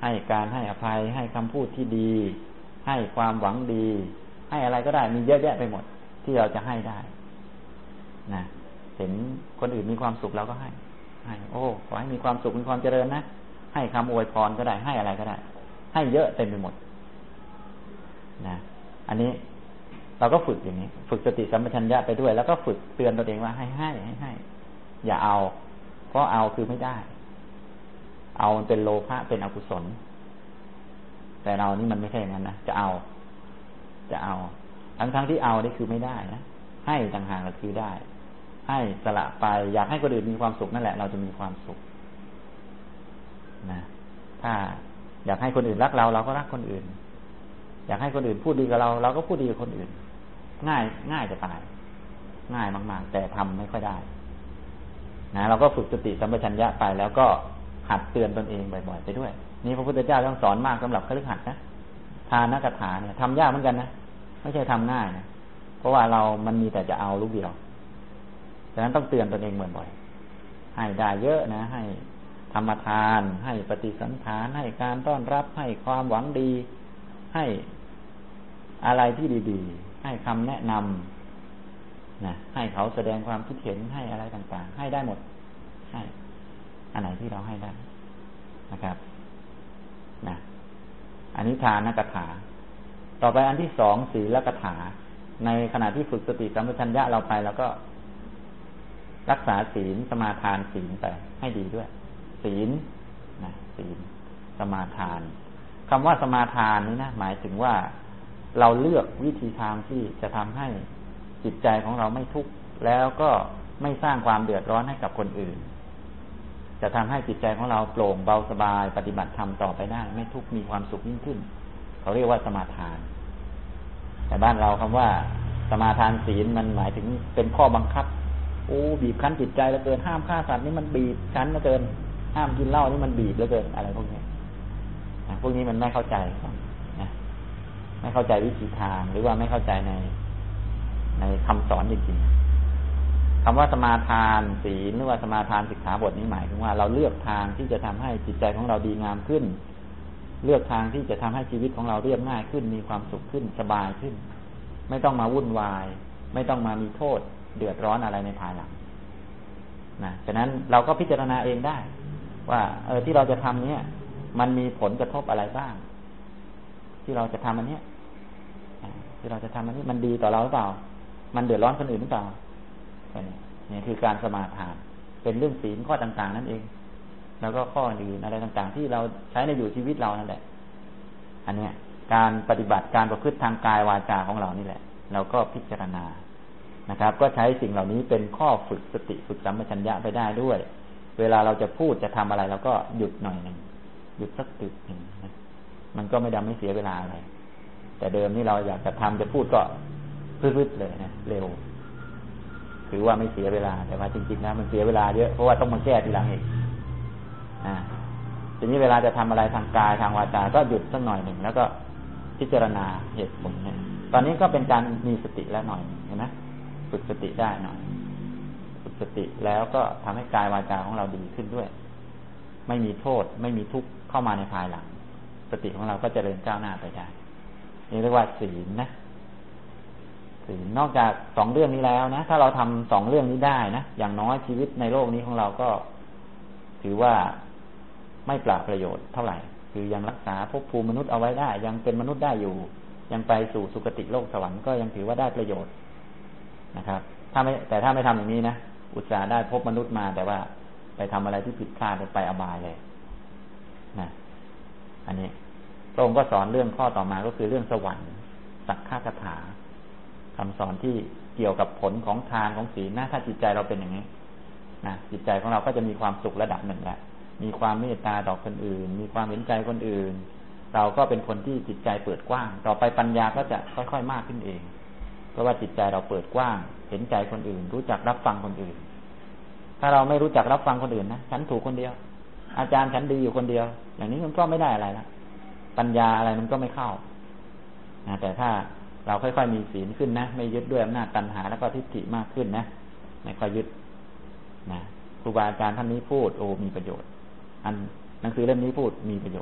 ให้การให้อภัยให้คำพูดที่ดีให้ความหวังดีให้อะไรก็ได้มีเยอะแยะไปหมดที่เราจะให้ได้นะเห็นคนอื่นมีความสุขเราก็ให้ให้โอ้ขอให้มีความสุขมีความเจริญนะให้คำอวยพรก็ได้ให้อะไรก็ได้ให้เยอะเต็มไปหมดนะอันนี้เราก็ฝึกอย่างนี้ฝึกสติสัมปชัญญะไปด้วยแล้วก็ฝึกเตือนตัวเองว่าให้ให้ให้ให้อย่าเอาเพราะเอาคือไม่ได้เอามันเป็นโลภะเป็นอกุศลแต่เรานี่มันไม่ใช่อย่างนั้นนะจะเอาจะเอาทั้งทั้งที่เอานี่คือไม่ได้นะให้ต่างหากก็คือได้ให้สละไปอยากให้คนอื่นมีความสุขนั่นแหละเราจะมีความสุขนะถ้าอยากให้คนอื่นรักเราเราก็รักคนอื่นอยากให้คนอื่นพูดดีกับเราเราก็พูดดีกับคนอื่นง่ายง่ายจะตายง่ายมากๆแต่ทำไม่ค่อยได้นะเราก็ฝึกสติสัมปชัญญะไปแล้วก็หัดเตือนตนเองบ่อยๆไปด้วยนี่พระพุทธเจ้าต้องสอนมากสำหรับคฤหัสถ์นะทานนักถาเนี่ยทำยากเหมือนกันนะไม่ใช่ทำง่ายนะเพราะว่าเรามันมีแต่จะเอาลูกเดียวฉะนั้นต้องเตือนตนเองบ่อยๆให้ได้เยอะนะให้ธรรมทานให้ปฏิสันถานให้การต้อนรับให้ความหวังดีให้อะไรที่ดีๆให้คำแนะนำนะให้เขาแสดงความคิดเห็นให้อะไรต่างๆให้ได้หมดให้อันไหนที่เราให้ได้นะครับนะอันนี้ทานนักถาต่อไปอันที่สองศีลกถาในขณะที่ฝึกสติสัมปชัญญะเราไปแล้วก็รักษาศีลสมาทานศีลไปให้ดีด้วยศีลนะศีลสมาทานคำว่าสมาทานนี้นะหมายถึงว่าเราเลือกวิธีทางที่จะทำให้จิตใจของเราไม่ทุกข์แล้วก็ไม่สร้างความเดือดร้อนให้กับคนอื่นจะทำให้จิตใจของเราโปร่งเบาสบายปฏิบัติธรรมต่อไปได้ไม่ทุกข์มีความสุขยิ่งขึ้นเขาเรียกว่าสมาทานแต่บ้านเราคำว่าสมาทานศีลมันหมายถึงเป็นข้อบังคับโอ้บีบคั้นจิตใจเหลือเกินห้ามฆ่าสัตว์นี่มันบีบคั้นเหลือเกินห้ามกินเหล้านี่มันบีบเหลือเกินอะไรพวกนี้นะพวกนี้มันไม่เข้าใจนะไม่เข้าใจวิธีทางหรือว่าไม่เข้าใจในในคำสอนจริงๆคำว่าสมาทานศีลหรือว่าสมาทานสิกขาบทนี้หมายถึงว่าเราเลือกทางที่จะทำให้จิตใจของเราดีงามขึ้นเลือกทางที่จะทำให้ชีวิตของเราเรียบง่ายขึ้นมีความสุขขึ้นสบายขึ้นไม่ต้องมาวุ่นวายไม่ต้องมามีโทษเดือดร้อนอะไรในภายหลังนะฉะนั้นเราก็พิจารณาเองได้ว่าเออที่เราจะทำเนี้ยมันมีผลกระทบอะไรบ้างที่เราจะทำอันเนี้ยที่เราจะทำอันนี้มันดีต่อเราหรือเปล่ามันเดือดร้อนคนอื่นหรือเปล่านี่คือการสมาทานเป็นเรื่องศีลข้อต่างๆนั่นเองแล้วก็ข้ออื่นอะไรต่างๆที่เราใช้ในอยู่ชีวิตเรานั่นแหละอันเนี้ยการปฏิบัติการประพฤติทางกายวาจาของเรานี่แหละเราก็พิจารณานะครับก็ใช้สิ่งเหล่านี้เป็นข้อฝึกสติฝึกสัมปชัญญะไปได้ด้วยเวลาเราจะพูดจะทำอะไรเราก็หยุดหน่อยหนึ่งหยุดสักตึกหนึ่งนะมันก็ไม่ดำไม่เสียเวลาอะไรแต่เดิมนี่เราอยากจะทำจะพูดก็พืดๆเลยนะเร็วถือว่าไม่เสียเวลาแต่ว่าจริงๆแล้วมันเสียเวลาเยอะเพราะว่าต้องมาแก้ทีหลังอีกอ่าทีนี้เวลาจะทำอะไรทางกายทางวาจาก็หยุดสักหน่อยหนึ่งแล้วก็พิจารณาเหตุผลเนี่ยตอนนี้ก็เป็นการมีสติแล้วหน่อยเห็นไหมฝึกสติได้หน่อยฝึกสติแล้วก็ทำให้กายวาจาของเราดีขึ้นด้วยไม่มีโทษไม่มีทุกข์เข้ามาในภายหลังสติของเราก็เจริญก้าวหน้าไปได้นี่เรียกว่าศีลนะศีลนอกจากสองเรื่องนี้แล้วนะถ้าเราทำสองเรื่องนี้ได้นะอย่างน้อยชีวิตในโลกนี้ของเราก็ถือว่าไม่เปล่าประโยชน์เท่าไหร่คือยังรักษาภพภูมิมนุษย์เอาไว้ได้ยังเป็นมนุษย์ได้อยู่ยังไปสู่สุคติโลกสวรรค์ก็ยังถือว่าได้ประโยชน์นะครับถ้าไม่แต่ถ้าไม่ทำอย่างนี้นะอุตส่าห์ได้ภพมนุษย์มาแต่ว่าไปทำอะไรที่ผิดพลาดไปอบายเลยนะอันนี้พระองค์ก็สอนเรื่องข้อต่อมาก็คือเรื่องสวรรค์สักขะคาถาคำสอนที่เกี่ยวกับผลของทานของศีลนะถ้าจิตใจเราเป็นอย่างนี้นะจิตใจของเราก็จะมีความสุขระดับหนึ่งแหละมีความเมตตาต่อคนอื่นมีความเห็นใจคนอื่นเราก็เป็นคนที่จิตใจเปิดกว้างต่อไปปัญญาก็จะค่อยๆมากขึ้นเองเพราะว่าจิตใจเราเปิดกว้างเห็นใจคนอื่นรู้จักรับฟังคนอื่นถ้าเราไม่รู้จักรับฟังคนอื่นนะฉันถูกคนเดียวอาจารย์ฉันดีอยู่คนเดียวอย่างนี้มันก็ไม่ได้อะไรละปัญญาอะไรมันก็ไม่เข้านะแต่ถ้าเราค่อยๆมีศีลขึ้นนะไม่ยึดด้วยอำนาจตัณหาแล้วก็ทิฏฐิมากขึ้นนะไม่ค่อยยึดนะครูบาอาจารย์ท่านนี้พูดโอ้มีประโยชน์อันหนังสือเล่มนี้พูดมีประโยชน์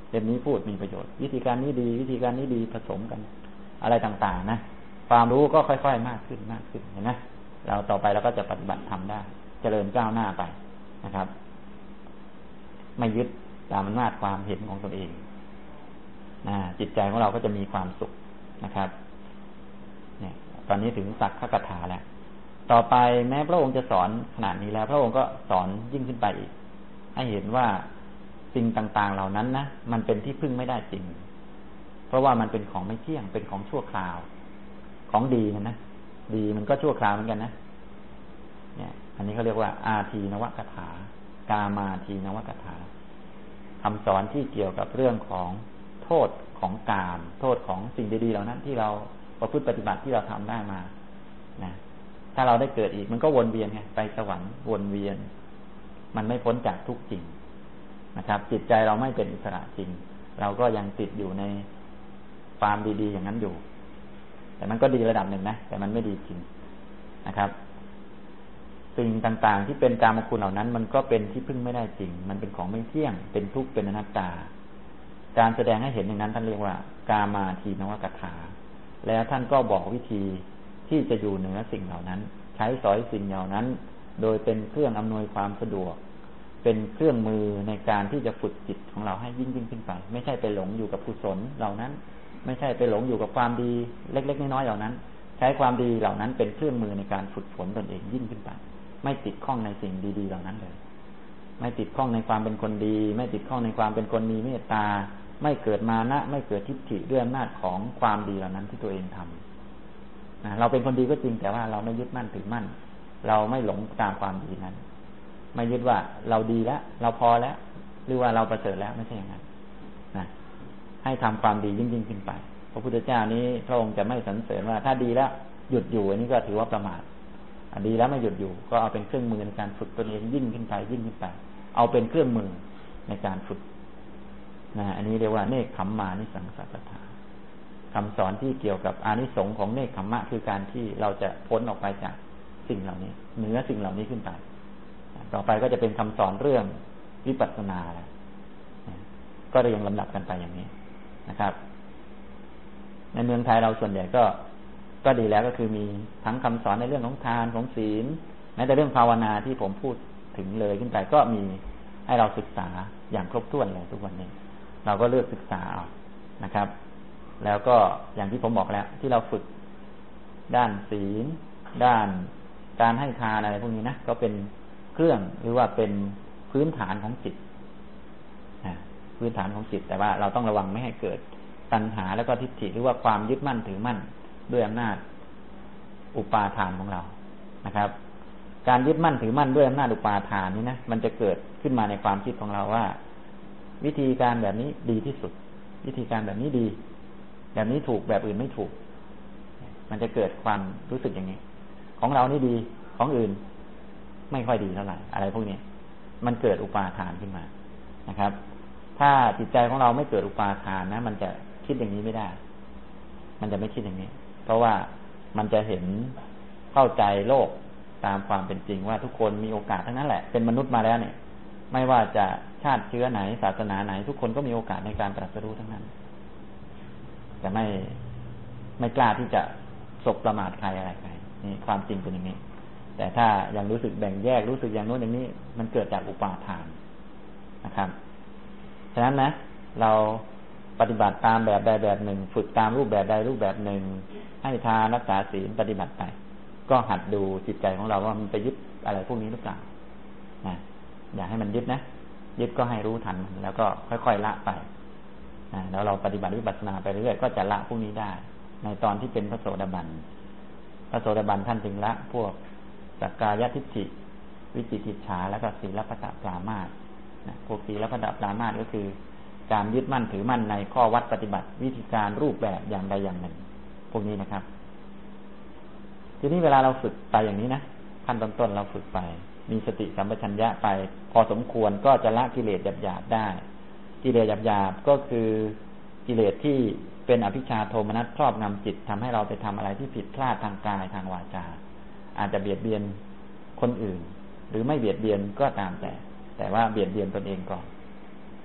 เล่มนี้พูดมีประโยชน์วิธีการนี้ดีวิธีการนี้ดีผสมกันอะไรต่างๆนะความรู้ก็ค่อยๆมากขึ้นมากขึ้นเห็นไหมเราต่อไปเราก็จะปฏิบัติทำได้เจริญก้าวหน้าไปนะครับไม่ยึดตามอำนาจความเห็นของตนเองนะจิตใจของเราก็จะมีความสุขนะครับเนี่ยตอนนี้ถึงสักขคาถาแล้วต่อไปแม้พระองค์จะสอนขนาดนี้แล้วพระองค์ก็สอนยิ่งขึ้นไปอีกให้เห็นว่าสิ่งต่างๆเหล่านั้นนะมันเป็นที่พึ่งไม่ได้จริงเพราะว่ามันเป็นของไม่เที่ยงเป็นของชั่วคราวของดีนะนะดีมันก็ชั่วคราวเหมือนกันนะเนี่ยอันนี้เขาเรียกว่าอาทีนวกถากามาทีนวกถาคำสอนที่เกี่ยวกับเรื่องของโทษของกามโทษของสิ่งดีๆเหล่านั้นที่เราประพฤติปฏิบัติที่เราทำได้มานะถ้าเราได้เกิดอีกมันก็วนเวียนไงไปสวรรค์วนเวียนมันไม่พ้นจากทุกข์จริงนะครับจิตใจเราไม่เป็นอิสระจริงเราก็ยังติดอยู่ในความดีๆอย่างนั้นอยู่แต่มันก็ดีระดับหนึ่งนะแต่มันไม่ดีจริงนะครับสิ่งต่างๆที่เป็นกามคุณเหล่านั้นมันก็เป็นที่พึ่งไม่ได้จริงมันเป็นของไม่เที่ยงเป็นทุกข์เป็นอนัตตาการแสดงให้เห็นอย่างนั้นท่านเรียกว่ากามาทีนวกถาแล้วท่านก็บอกวิธีที่จะอยู่เหนือสิ่งเหล่านั้นใช้สอยสิ่งเหล่านั้นโดยเป็นเครื่องอำนวยความสะดวกเป็นเครื่องมือในการที่จะฝึกจิตของเราให้ยิ่งยิ่งขึ้นไปไม่ใช่ไปหลงอยู่กับกุศลเหล่านั้นไม่ใช่ไปหลงอยู่กับความดีเล็กๆน้อยๆเหล่านั้นใช้ความดีเหล่านั้นเป็นเครื่องมือในการฝึกฝนตนเองยิ่งขึ้นไปไม่ติดข้องในสิ่งดีๆเหล่านั้นเลยไม่ติดข้องในความเป็นคนดีไม่ติดข้องในความเป็นคนมีเมตตาไม่เกิดมานะไม่เกิดทิฏฐิด้วยอำนาจของความดีเหล่านั้นที่ตัวเองทำนะเราเป็นคนดีก็จริงแต่ว่าเราไม่ยึดมั่นถือมั่นเราไม่หลงตามความดีนั้นไม่ยึดว่าเราดีแล้วเราพอแล้วหรือว่าเราประเสริฐแล้วไม่ใช่อย่างนั้นนะให้ทำความดียิ่งยิ่งขึ้นไปพระพุทธเจ้านี้พระองค์จะไม่สรรเสริญว่าถ้าดีแล้วหยุดอยู่อันนี้ก็ถือว่าประมาทดีแล้วไม่หยุดอยู่ก็เอาเป็นเครื่องมือในการฝึกตนเองยิ่งขึ้นไปยิ่งขึ้นไปเอาเป็นเครื่องมือในการฝึกนะอันนี้เรียกว่าเนกขัมมานิสังสกถาคำสอนที่เกี่ยวกับอานิสงส์ของเนกขัมมะคือการที่เราจะพ้นออกไปจากสิ่งเหล่านี้เหนือสิ่งเหล่านี้ขึ้นไปต่อไปก็จะเป็นคำสอนเรื่องวิปัสสนาแล้วก็เรียงลำดับกันไปอย่างนี้นะครับในเมืองไทยเราส่วนใหญ่ก็ก็ดีแล้วก็คือมีทั้งคำสอนในเรื่องของทานของศีลแม้แต่เรื่องภาวนาที่ผมพูดถึงเลยขึ้นไปก็มีให้เราศึกษาอย่างครบถ้วนเลยทุกวันนี้เราก็เลือกศึกษาเอานะครับแล้วก็อย่างที่ผมบอกแล้วที่เราฝึกด้านศีลด้านการให้ทานอะไรพวกนี้นะก็เป็นเครื่องหรือว่าเป็นพื้นฐานของจิตพื้นฐานของจิตแต่ว่าเราต้องระวังไม่ให้เกิดตัณหาแล้วก็ทิฏฐิหรือว่าความยึดมั่นถือมั่นด้วยอำนาจอุปาทานของเรานะครับการยึดมั่นถือมั่นด้วยอำนาจอุปาทานนี้นะมันจะเกิดขึ้นมาในความคิดของเราว่าวิธีการแบบนี้ดีที่สุดวิธีการแบบนี้ดีแบบนี้ถูกแบบอื่นไม่ถูกมันจะเกิดความรู้สึกอย่างนี้ของเรานี่ดีของอื่นไม่ค่อยดีเท่าไหร่อะไรพวกนี้มันเกิดอุปาทานขึ้นมานะครับถ้าจิตใจของเราไม่เกิดอุปาทานนะมันจะคิดอย่างนี้ไม่ได้มันจะไม่คิดอย่างนี้เพราะว่ามันจะเห็นเข้าใจโลกตามความเป็นจริงว่าทุกคนมีโอกาสทั้งนั้นแหละเป็นมนุษย์มาแล้วเนี่ยไม่ว่าจะชาติเชื้อไหนศาสนาไหนทุกคนก็มีโอกาสในการตรัสรู้ทั้งนั้นจะไม่ไม่กล้าที่จะสบประมาทใครอะไรใครนี่ความจริงเป็นอย่างนี้แต่ถ้ายังรู้สึกแบ่งแยกรู้สึกอย่างโน้นอย่างนี้มันเกิดจากอุปาทานนะครับฉะนั้นนะเราปฏิบัติตามแบบใดแบบหนึ่งฝึกตามรูปแบบใดรูปแบบหนึ่งให้ทานรักษาศีลปฏิบัติไปก็หัดดูจิตใจของเราว่ามันไปยึดอะไรพวกนี้หรือเปล่านะอย่าให้มันยึดนะยึดก็ให้รู้ทันแล้วก็ค่อยๆละไปนะแล้วเราปฏิบัติวิปัสสนาไปเรื่อยๆก็จะละพวกนี้ได้ในตอนที่เป็นพระโสดาบันพระโสดาบันท่านจึงละพวกสักกายทิฏฐิวิจิกิจฉาแล้วก็ศีลพัตตปรามาสนะพวกศีลพัตตปรามาสก็คือการยึดมั่นถือมั่นในข้อวัดปฏิบัติวิธีการรูปแบบอย่างใดอย่างหนึ่งพวกนี้นะครับทีนี้เวลาเราฝึกไปอย่างนี้นะขั้นต้นๆเราฝึกไปมีสติสัมปชัญญะไปพอสมควรก็จะละกิเลสหยาบๆได้กิเลสหยาบๆก็คือกิเลสที่เป็นอภิชฌาโทมนัสครอบงำจิตทำให้เราไปทำอะไรที่ผิดพลาดทางกายทางวาจาอาจจะเบียดเบียนคนอื่นหรือไม่เบียดเบียนก็ตามแต่แต่ว่าเบียดเบียนตนเองก่อนนะ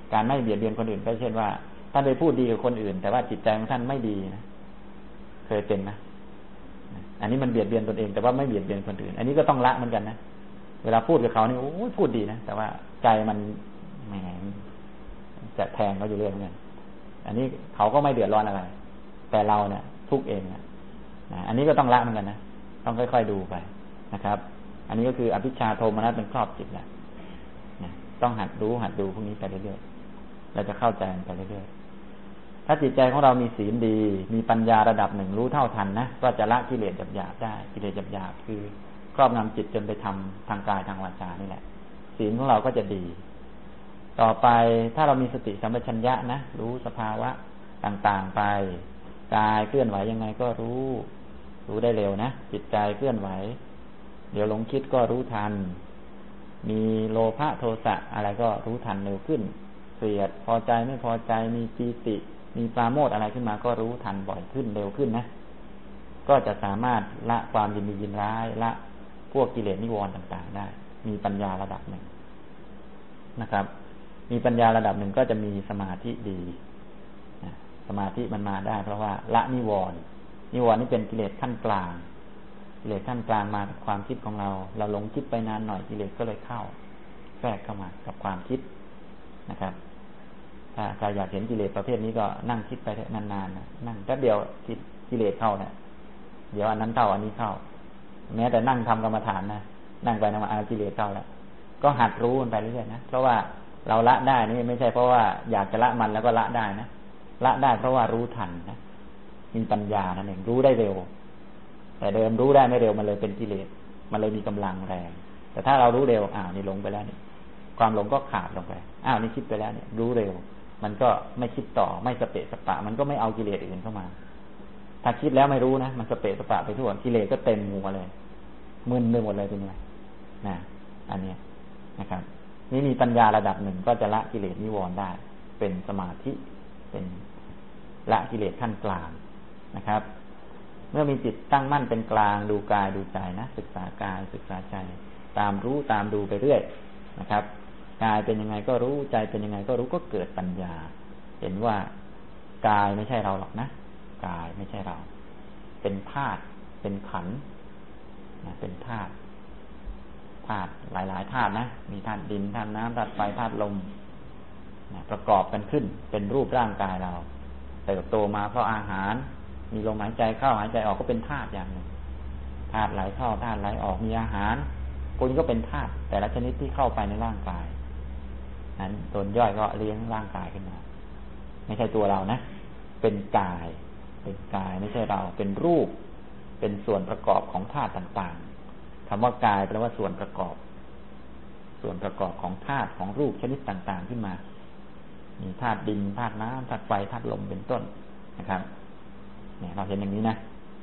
การไม่เบียดเบียนคนอื่นก็เช่นว่าท่านไปพูดดีกับคนอื่นแต่ว่าจิตใจของท่านไม่ดีนะเคยเป็นนะอันนี้มันเบียดเบียนตนเองแต่ว่าไม่เบียดเบียนคนอื่นอันนี้ก็ต้องละเหมือนกันนะเวลาพูดกับเขานี่โอ้พูดดีนะแต่ว่าใจมันแหมจะแทงเขาอยู่เรื่อยเหมือนกันอันนี้เขาก็ไม่เดือดร้อนอะไรแต่เราเนี่ยทุกข์เองนะอันนี้ก็ต้องละเหมือนกันนะต้องค่อยๆดูไปนะครับอันนี้ก็คืออภิชฌาโทมนัสเป็นครอบจิตแหละต้องหัดรู้หัดดูพวกนี้ไปเรื่อยๆเราจะเข้าใจไปเรื่อยๆถ้าจิตใจของเรามีศีลดีมีปัญญาระดับหนึ่งรู้เท่าทันนะก็จะละกิเลสหยาบๆได้กิเลสหยาบๆคือครอบงำจิตจนไปทำทางกายทางวาจานี่แหละศีลของเราก็จะดีต่อไปถ้าเรามีสติสัมปชัญญะนะรู้สภาวะต่างๆไปกายเคลื่อนไหวยังไงก็รู้รู้ได้เร็วนะจิตใจเคลื่อนไหวเดี๋ยวหลงคิดก็รู้ทันมีโลภะโทสะอะไรก็รู้ทันเร็วขึ้นเกลียดพอใจไม่พอใจมีปีติมีปราโมทย์อะไรขึ้นมาก็รู้ทันบ่อยขึ้นเร็วขึ้นนะก็จะสามารถละความยินดียินร้ายละพวกกิเลสนิวรณ์ต่างๆได้มีปัญญาระดับหนึ่งนะครับมีปัญญาระดับหนึ่งก็จะมีสมาธิดีนะสมาธิมันมาได้เพราะว่าละนิวรณ์นิวรณ์นี่เป็นกิเลสขั้นกลางกิเลสขั้นกลางมากับความคิดของเราเราหลงคิดไปนานหน่อยกิเลสก็เลยเข้าแทรกเข้ามากับความคิดนะครับถ้าใครอยากเห็นกิเลสประเภทนี้ก็นั่งคิดไปนานๆนะนั่งแป๊บเดียวคิดกิเลสเข้าเนี่ยเดี๋ยวอันนั้นเข้าอันนี้เข้าแม้แต่นั่งทำกรรมฐานนะนั่งไปนั่งมากิเลสเข้าแล้วก็หัดรู้มันไปเรื่อยๆนะเพราะว่าเราละได้นี่ไม่ใช่เพราะว่าอยากจะละมันแล้วก็ละได้นะละได้เพราะว่ารู้ทันนะมีปัญญานั่นเองรู้ได้เร็วแต่เดิมรู้ได้ไม่เร็วมันเลยเป็นกิเลสมันเลยมีกำลังแรงแต่ถ้าเรารู้เร็วอ้าวนี่หลงไปแล้วนี่ความหลงก็ขาดลงไปอ้าวนี่คิดไปแล้วเนี่ยรู้เร็วมันก็ไม่คิดต่อไม่สเปะสปะมันก็ไม่เอากิเลสอื่นเข้ามาถ้าคิดแล้วไม่รู้นะมันสเปะสปะไปทั่วกิเลสก็เต็มหัวเลยมึนไปหมดเลยทีนี้นะอันนี้นะครับนี่มีปัญญาระดับหนึ่งก็จะละกิเลสนิวรณ์ได้เป็นสมาธิเป็นละกิเลสขั้นกลางนะครับเมื่อมีจิตตั้งมั่นเป็นกลางดูกายดูใจนะศึกษากายศึกษาใจตามรู้ตามดูไปเรื่อยนะครับกายเป็นยังไงก็รู้ใจเป็นยังไงก็รู้ก็เกิดปัญญาเห็นว่ากายไม่ใช่เราหรอกนะกายไม่ใช่เราเป็นธาตุเป็นขันธ์นะเป็นธาตุธาตุหลายๆธาตุนะมีธาตุดินธาตุน้ำธาตุไฟธาตุลมนะประกอบกันขึ้นเป็นรูปร่างกายเราเติบโตมาเพราะอาหารมีลมหายใจเข้าหายใจออกก็เป็นธาตุอย่างหนึ่งธาตุไหลเข้าธาตุไหลออกมีอาหารพวกนี้ก็เป็นธาตุแต่ละชนิดที่เข้าไปในร่างกายนั้นส่วนย่อยก็เลี้ยงร่างกายขึ้นมาไม่ใช่ตัวเรานะเป็นกายเป็นกายไม่ใช่เราเป็นรูปเป็นส่วนประกอบของธาตุต่างๆคำว่ากายแปลว่าส่วนประกอบส่วนประกอบของธาตุของรูปชนิดต่างๆขึ้นมามีธาตุดินธาตุน้ำธาตุไฟธาตุลมเป็นต้นนะครับเนี่ยเราเห็นอย่างนี้นะ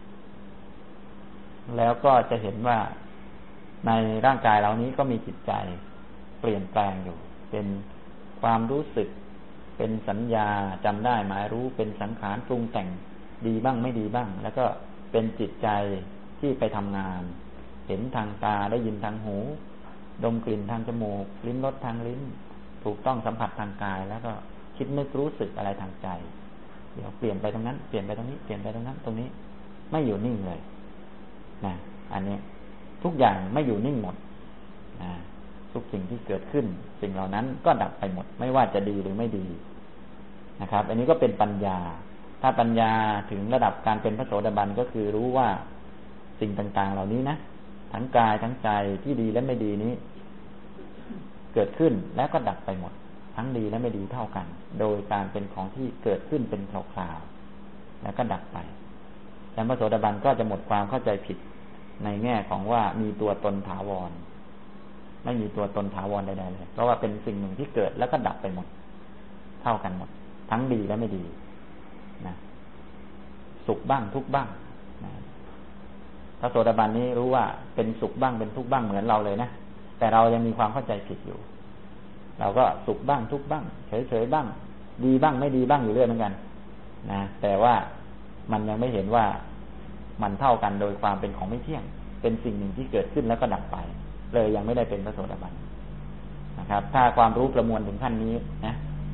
แล้วก็จะเห็นว่าในร่างกายเรานี้ก็มีจิตใจเปลี่ยนแปลงอยู่เป็นความรู้สึกเป็นสัญญาจำได้หมายรู้เป็นสังขารปรุงแต่งดีบ้างไม่ดีบ้างแล้วก็เป็นจิตใจที่ไปทำงานเห็นทางตาได้ยินทางหูดมกลิ่นทางจมูกลิ้มรสทางลิ้นถูกต้องสัมผัสทางกายแล้วก็คิดนึกรู้สึกอะไรทางใจเดี๋ยวเปลี่ยนไปตรงนั้นเปลี่ยนไปตรงนี้เปลี่ยนไปตรงนั้นตรงนี้ไม่อยู่นิ่งเลยนะอันนี้ทุกอย่างไม่อยู่นิ่งหมดนะทุกสิ่งที่เกิดขึ้นสิ่งเหล่านั้นก็ดับไปหมดไม่ว่าจะดีหรือไม่ดีนะครับอันนี้ก็เป็นปัญญาถ้าปัญญาถึงระดับการเป็นพระโสดาบันก็คือรู้ว่าสิ่งต่างๆเหล่านี้นะทั้งกายทั้งใจที่ดีและไม่ดีนี้เกิดขึ้นแล้วก็ดับไปหมดทั้งดีและไม่ดีเท่ากันโดยการเป็นของที่เกิดขึ้นเป็นคราวๆแล้วก็ดับไปแล้วพระโสดาบันก็จะหมดความเข้าใจผิดในแง่ของว่ามีตัวตนถาวรไม่มีตัวตนถาวรใดๆเลยเพราะว่าเป็นสิ่งหนึ่งที่เกิดแล้วก็ดับไปหมดเท่ากันหมดทั้งดีและไม่ดีนะสุขบ้างทุกข์บ้างนะพระโสดาบันนี้รู้ว่าเป็นสุขบ้างเป็นทุกข์บ้างเหมือนเราเลยนะแต่เรายังมีความเข้าใจผิดอยู่เราก็สุขบ้างทุกข์บ้างเฉยๆบ้างดีบ้างไม่ดีบ้างอยู่เรื่อยเหมือนกันนะแต่ว่ามันยังไม่เห็นว่ามันเท่ากันโดยความเป็นของไม่เที่ยงเป็นสิ่งหนึ่งที่เกิดขึ้นแล้วก็ดับไปเลยยังไม่ได้เป็นพระโสดาบันนะครับถ้าความรู้ประมวลถึงขั้นนี้นะ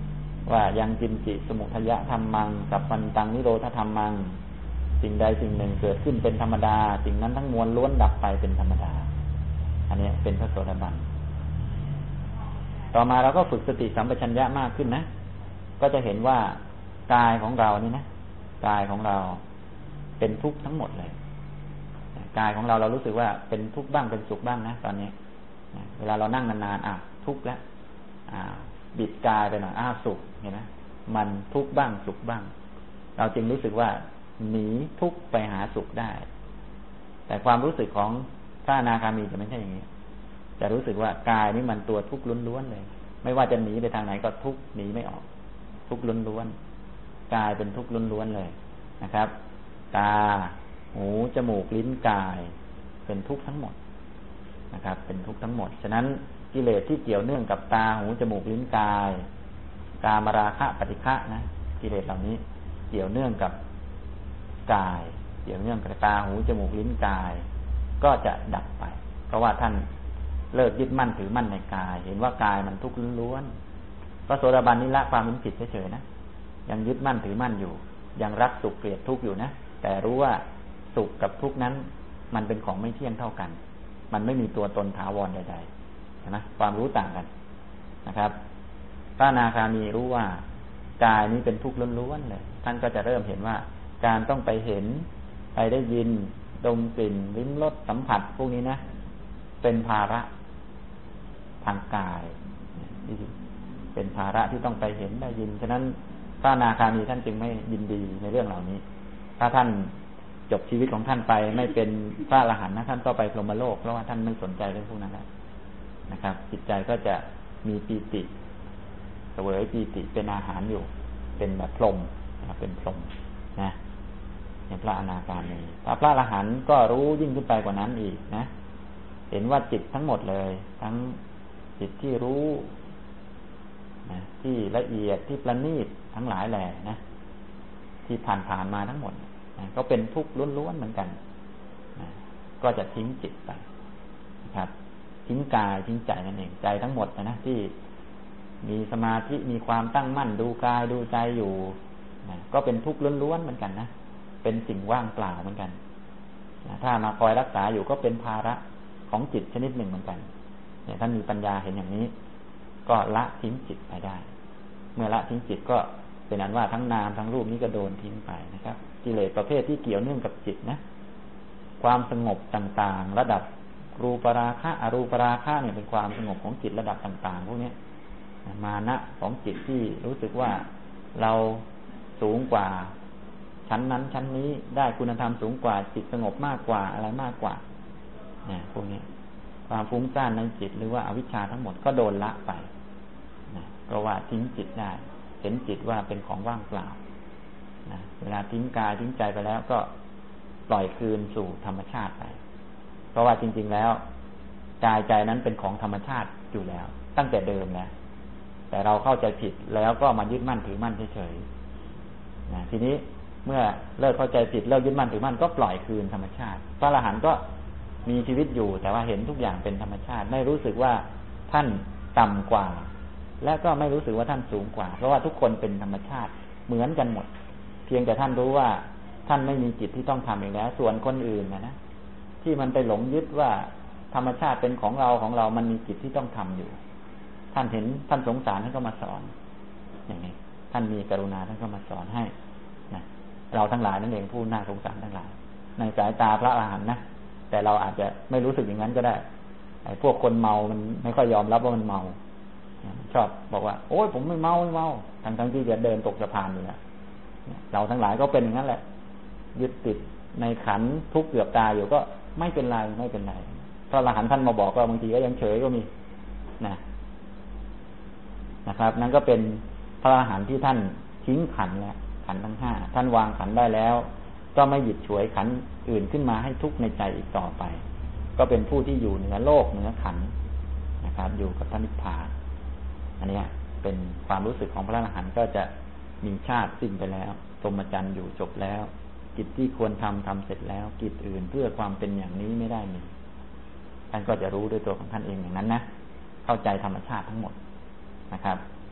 ว่ายังกินจิสมุทยะธัมมังกับปันตังนิโรธธัมมังสิ่งใดสิ่งหนึ่งเกิดขึ้นเป็นธรรมดาสิ่งนั้นทั้งมวลล้วนดับไปเป็นธรรมดาอันนี้เป็นพระโสดาบันต่อมาเราก็ฝึกสติสัมปชัญญะมากขึ้นนะก็จะเห็นว่ากายของเรานี่นะกายของเราเป็นทุกข์ทั้งหมดเลยกายของเราเรารู้สึกว่าเป็นทุกข์บ้างเป็นสุขบ้างนะตอนนี้เวลาเรานั่งนานๆอ่ะทุกข์แล้วอ่าบิดกายไปหน่อยอ้าวสุขเห็นไหมมันทุกข์บ้างสุขบ้างเราจึงรู้สึกว่าหนีทุกข์ไปหาสุขได้แต่ความรู้สึกของพระอนาคามีจะไม่ใช่อย่างนี้จะรู้สึกว่ากายนี่มันตัวทุกข์ล้วนๆเลยไม่ว่าจะหนีไปทางไหนก็ทุกข์หนีไม่ออกทุกข์ล้วนๆกายเป็นทุกข์ล้วนๆเลยนะครับตาหูจมูกลิ้นกายเป็นทุกข์ทั้งหมดนะครับเป็นทุกข์ทั้งหมดฉะนั้นกิเลสที่เกี่ยวเนื่องกับตาหูจมูกลิ้นกายกามราคะปฏิฆะนะกิเลสเหล่านี้เกี่ยวเนื่องกับกายเกี่ยวเนื่องกับตาหูจมูกลิ้นกายก็จะดับไปเพราะว่าท่านเลิกยึดมั่นถือมั่นในกายเห็นว่ากายมันทุกข์ล้วนพระโสดาบันนี้ละความเห็นผิดเฉยๆนะยังยึดมั่นถือมั่นอยู่ยังรักสุขเกลียดทุกข์อยู่นะแต่รู้ว่าสุขกับทุกข์นั้นมันเป็นของไม่เที่ยงเท่ากันมันไม่มีตัวตนถาวรใดๆเห็นไหมความรู้ต่างกันนะครับพระอนาคามีรู้ว่ากายนี้เป็นทุกข์ล้วนๆเลยท่านก็จะเริ่มเห็นว่าการต้องไปเห็นไปได้ยินดมกลิ่นลิ้มรสสัมผัสพวกนี้นะเป็นภาระทางกายเป็นภาระที่ต้องไปเห็นได้ยินฉะนั้นพระอนาคามีท่านจึงไม่ยินดีในเรื่องเหล่านี้ถ้าท่านจบชีวิตของท่านไปไม่เป็นพระอรหันต์นะท่านก็ไปพรหมโลกเพราะว่าท่านไม่สนใจเรื่องพวกนั้นแล้วนะครับจิตใจก็จะมีปีติเสวยปีติเป็นอาหารอยู่เป็นแบบพรหมเป็นพรหมนะในพระอนาคามีพระพระอรหันต์ก็รู้ยิ่งขึ้นไปกว่านั้นอีกนะเห็นว่าจิตทั้งหมดเลยทั้งจิตที่รู้นะที่ละเอียดที่ประณีตทั้งหลายแหล่นะที่ผ่านผ่านมาทั้งหมดนะก็เป็นทุกข์ล้วนๆเหมือนกันนะก็จะทิ้งจิตไปนะครับทิ้งกายทิ้งใจนั่นเองใจทั้งหมดนะที่มีสมาธิมีความตั้งมั่นดูกายดูใจอยู่นะก็เป็นทุกข์ล้วนๆเหมือนกันนะเป็นสิ่งว่างเปล่าเหมือนกันนะถ้ามาคอยรักษาอยู่ก็เป็นภาระของจิตชนิดหนึ่งเหมือนกันเนี่ยท่านมีปัญญาเห็นอย่างนี้ก็ละทิ้งจิตไปได้เมื่อละทิ้งจิตก็เป็นอันว่าทั้งนามทั้งรูปนี้ก็โดนทิ้งไปนะครับกิเลสประเภทที่เกี่ยวเนื่องกับจิตนะความสงบต่างๆระดับรูปราคะอรูปราคะเนี่ยเป็นความสงบของจิตระดับต่างๆพวกนี้มานะของจิตที่รู้สึกว่าเราสูงกว่าชั้นนั้นชั้นนี้ได้คุณธรรมสูงกว่าจิตสงบมากกว่าอะไรมากกว่าเนี่ยพวกนี้ความฟุ้งซ่านในจิตหรือว่าอวิชชาทั้งหมดก็โดนละไปนะเพราะว่าทิ้งจิตได้เห็นจิตว่าเป็นของว่างเปล่านะเวลาทิ้งกายทิ้งใจไปแล้วก็ปล่อยคืนสู่ธรรมชาติไปเพราะว่าจริงๆแล้วกายใจนั้นเป็นของธรรมชาติอยู่แล้วตั้งแต่เดิมแล้วแต่เราเข้าใจผิดแล้วก็มายึดมั่นถือมั่นเฉยๆนะทีนี้เมื่อเลิกเข้าใจผิดเลิกยึดมั่นถือมั่นก็ปล่อยคืนธรรมชาติพระอรหันต์ก็มีชีวิตอยู่แต่ว่าเห็นทุกอย่างเป็นธรรมชาติไม่รู้สึกว่าท่านต่ำกว่าและก็ไม่รู้สึกว่าท่านสูงกว่าเพราะว่าทุกคนเป็นธรรมชาติเหมือนกันหมดเพียงแต่ท่านรู้ว่าท่านไม่มีจิตที่ต้องทำอีกแล้วส่วนคนอื่นนะนะที่มันไปหลงยึดว่าธรรมชาติเป็นของเราของเรามันมีจิตที่ต้องทำอยู่ท่านเห็นท่านสงสารท่านก็มาสอนอย่างนี้ท่านมีกรุณาท่านก็มาสอนให้นะเราทั้งหลายนั่นเองผู้น่าสงสารทั้งหลายในสายตาพระอรหันต์นะแต่เราอาจจะไม่รู้สึกอย่างนั้นก็ได้ไอ้พวกคนเมามันไม่ค่อยยอมรับว่ามันเมาชอบบอกว่าโอ๊ยผมไม่เมาไม่เมาทั้งทั้งที่จะเดินตกสะพานอยู่แล้วเราทั้งหลายก็เป็นอย่างนั้นแหละยึดติดในขันทุกข์เกือบตายอยู่ก็ไม่เป็นไรไม่เป็นไรพระอรหันต์ท่านมาบอกว่าบางทีก็ยังเฉยก็มีนะนะครับนั่นก็เป็นพระอรหันต์ที่ท่านทิ้งขันแล้วขันทั้งห้าท่านวางขันได้แล้วก็ไม่หยิบฉวยขันอื่นขึ้นมาให้ทุกข์ในใจอีกต่อไปก็เป็นผู้ที่อยู่เหนือโลกเหนือขันนะครับอยู่กับพระนิพพานอันนี้เป็นความรู้สึกของพระอรหันต์ก็จะมีชาติสิ้นไปแล้วพรหมจรรย์อยู่จบแล้วกิจที่ควรทำทำเสร็จแล้วกิจอื่นเพื่อความเป็นอย่างนี้ไม่ได้มีท่านก็จะรู้ด้วยตัวของท่านเองอย่างนั้นนะเข้าใจธรรมชาติทั้งหมดนะครับ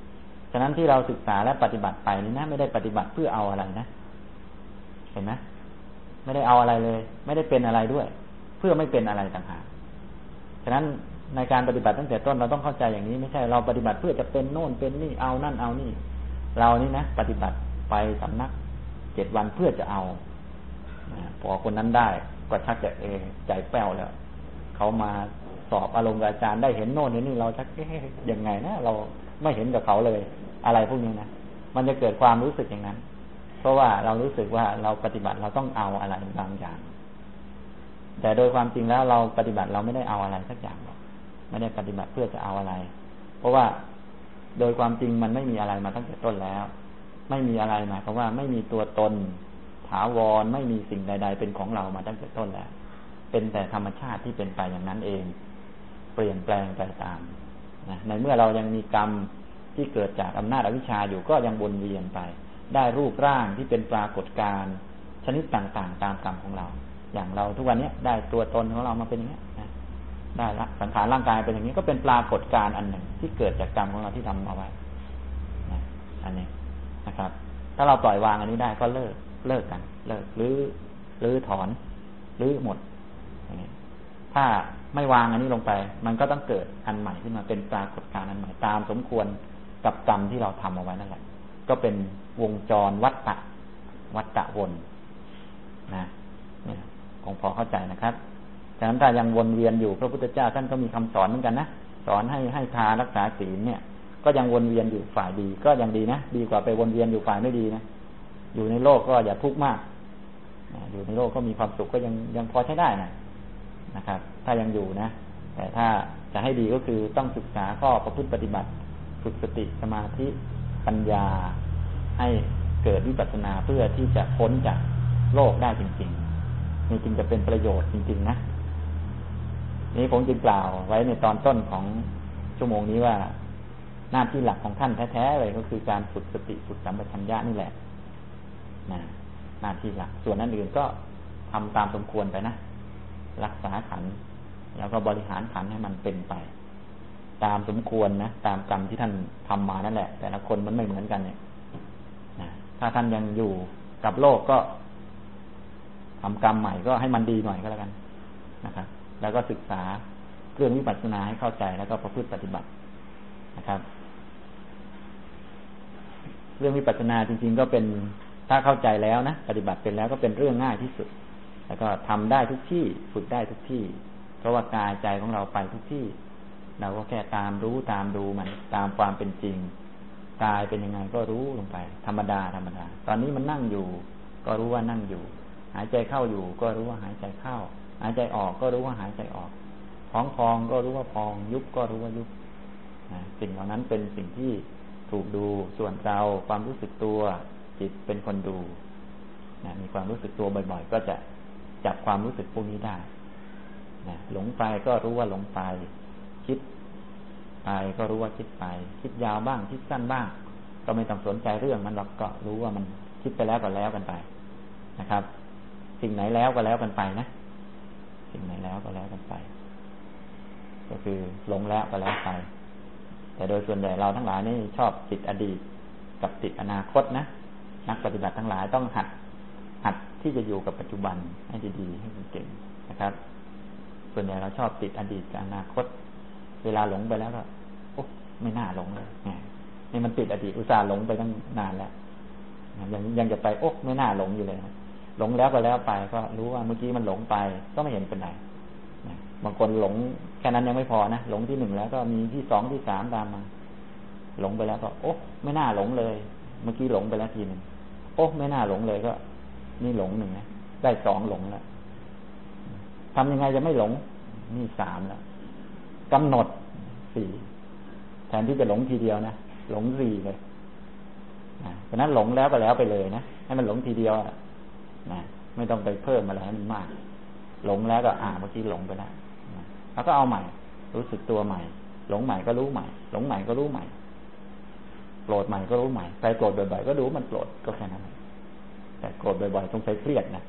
ฉะนั้นที่เราศึกษาและปฏิบัติไปนี่นะไม่ได้ปฏิบัติเพื่อเอาอะไรนะเห็นไหมไม่ได้เอาอะไรเลยไม่ได้เป็นอะไรด้วยเพื่อไม่เป็นอะไรต่างหากฉะนั้นในการปฏิบัติตั้งแต่ต้นเราต้องเข้าใจอย่างนี้ไม่ใช่เราปฏิบัติเพื่อจะเป็นโน่นเป็นนี่เอานั่นเอานี่เรานี่นะปฏิบัติไปสำนักเจ็ดวันเพื่อจะเอาพอคนนั้นได้ก็ชักจะเอใจแป้วแล้วเขามาสอบอารมณ์กับอาจารย์ได้เห็นโน่นเห็นนี่เราชักเอ๊ะยังไงนะเราไม่เห็นกับเขาเลยอะไรพวกนี้นะมันจะเกิดความรู้สึกอย่างนั้นเพราะว่าเรารู้สึกว่าเราปฏิบัติเราต้องเอาอะไรบางอย่างแต่โดยความจริงแล้วเราปฏิบัติเราไม่ได้เอาอะไรสักอย่างหรอกไม่ได้ปฏิบัติเพื่อจะเอาอะไรเพราะว่าโดยความจริงมันไม่มีอะไรมาตั้งแต่ต้นแล้วไม่มีอะไรหมายความว่าไม่มีตัวตนถาวรไม่มีสิ่งใดๆเป็นของเรามาตั้งแต่ต้นแล้วเป็นแต่ธรรมชาติที่เป็นไปอย่างนั้นเองเปลี่ยนแปลงไปตามนะในเมื่อเรายังมีกรรมที่เกิดจากอำนาจอวิชชาอยู่ก็ยังวนเวียนไปได้รูปร่างที่เป็นปรากฏการณ์ชนิดต่างๆตามกรรมของเราอย่างเราทุกวันนี้ได้ตัวตนของเรามาเป็นอย่างนี้นะได้ละสังขารร่างกายเป็นอย่างนี้ก็เป็นปรากฏการณ์อันหนึ่งที่เกิดจากกรรมของเราที่ทำเอาไว้นะอันนี้นะครับถ้าเราปล่อยวางอันนี้ได้ก็เลิกเลิกกันเลิกหรือหรือถอนหรือหมดอย่างนี้ถ้าไม่วางอันนี้ลงไปมันก็ต้องเกิดอันใหม่ขึ้นมาเป็นปรากฏการณ์อันใหม่ตามสมควรกับกรรมที่เราทำเอาไว้นั่นแหละก็เป็นวงจรวัฏฏะวัฏฏะวนนะเนี่ยคงพอเข้าใจนะครับฉะนั้นถ้ายังวนเวียนอยู่พระพุทธเจ้าท่านก็มีคำสอนเหมือนกันนะสอนให้ให้ทานรักษาศีลเนี่ยก็ยังวนเวียนอยู่ฝ่ายดีก็ยังดีนะดีกว่าไปวนเวียนอยู่ฝ่ายไม่ดีนะอยู่ในโลกก็อย่าทุกข์มากอยู่ในโลกก็มีความสุขก็ยังยังพอใช้ได้นะนะครับถ้ายังอยู่นะแต่ถ้าจะให้ดีก็คือต้องศึกษาข้อประพฤติปฏิบัติฝึกสติสมาธิปัญญาให้เกิดวิปัสสนาเพื่อที่จะพ้นจากโลกได้จริงๆนี่จึงจะเป็นประโยชน์จริงๆนะนี่ผมจึงกล่าวไว้ในตอนต้นของชั่วโมงนี้ว่าหน้าที่หลักของท่านแท้ๆเลยก็คือการฝึกสติฝึกสัมปชัญญะนี่แหละนะหน้าที่หลักส่วนนั้นอื่นก็ทำตามสมควรไปนะรักษาขันธ์แล้วก็บริหารขันธ์ให้มันเป็นไปตามสมควรนะตามกรรมที่ท่านทำมานั่นแหละแต่ละคนมันไม่เหมือนกันเนี่ยนะถ้าท่านยังอยู่กับโลกก็ทำกรรมใหม่ก็ให้มันดีหน่อยก็แล้วกันนะครับแล้วก็ศึกษาเรื่องวิปัสสนาให้เข้าใจแล้วก็ประพฤติปฏิบัตินะครับเรื่องวิปัสสนาจริงๆก็เป็นถ้าเข้าใจแล้วนะปฏิบัติเป็นแล้วก็เป็นเรื่องง่ายที่สุดแล้วก็ทำได้ทุกที่ฝึกได้ทุกที่เพราะว่ากายใจของเราไปทุกที่เราก็แค่ตามรู้ตามดูมันตามความเป็นจริงกายเป็นยังไงก็รู้ลงไปธรรมดาธรรมดาตอนนี้มันนั่งอยู่ก็รู้ว่านั่งอยู่หายใจเข้าอยู่ก็รู้ว่าหายใจเข้าหายใจออกก็รู้ว่าหายใจออกท้องพองก็รู้ว่าพองยุบก็รู้ว่ายุบสิ่งเหล่านั้นเป็นสิ่งที่ถูกดูส่วนเราความรู้สึกตัวจิตเป็นคนดูนะมีความรู้สึกตัวบ่อยๆก็จะจับความรู้สึกพวกนี้ได้นะหลงไปก็รู้ว่าหลงไปคิดไปก็รู้ว่าคิดไปคิดยาวบ้างคิดสั้นบ้างก็ไม่ต้องสนใจเรื่องมันหรอกก็รู้ว่ามันคิดไปแล้วก็แล้วกันไปนะครับสิ่งไหนแล้วก็แล้วกันไปนะสิ่งไหนแล้วก็แล้วกันไปก็คือหลงแล้วก็แล้วไปแต่โดยส่วนใหญ่เราทั้งหลายนี่ชอบติดอดีตกับติดอนาคตนะนักปฏิบัติทั้งหลายต้องหัดหัดที่จะอยู่กับปัจจุบันให้ดีๆให้เก่งนะครับส่วนใหญ่เราชอบติดอดีตกับอนาคตเวลาหลงไปแล้วก็โอ้ไม่น่าหลงเลยนี่มันติดอดีตอุตส่าห์หลงไปตั้งนานแล้วยังยังจะไปโอ้ไม่น่าหลงอยู่เลยนะหลงแล้วก็แล้วไปก็รู้ว่าเมื่อกี้มันหลงไปก็ไม่เห็นเป็นไรบางคนหลงแค่นั้นยังไม่พอนะหลงที่หนึ่งแล้วก็มีที่สองที่สามตามมาหลงไปแล้วก็โอ้ไม่น่าหลงเลยเมื่อกี้หลงไปแล้วทีหนึ่งโอ้ไม่น่าหลงเลยก็นี่หลงหนึ่งนะได้สองหลงแล้วทำยังไงจะไม่หลงนี่สามแล้วกำหนดสี่แทนที่จะหลงทีเดียวนะหลงสี่เลยนะเพราะนั้นหลงแล้วก็แล้วไปเลยนะให้มันหลงทีเดียวนะไม่ต้องไปเพิ่มอะไรให้มันมากหลงแล้วก็อ่าเมื่อกี้หลงไปแล้วนะแล้วก็เอาใหม่รู้สึกตัวใหม่หลงใหม่ก็รู้ใหม่หลงใหม่ก็รู้ใหม่โกรธใหม่ก็รู้ใหม่ใครโกรธบ่อยๆก็รู้มันโกรธก็แค่นั้นแต่โกรธบ่อยๆต้องใช้เครียดนะ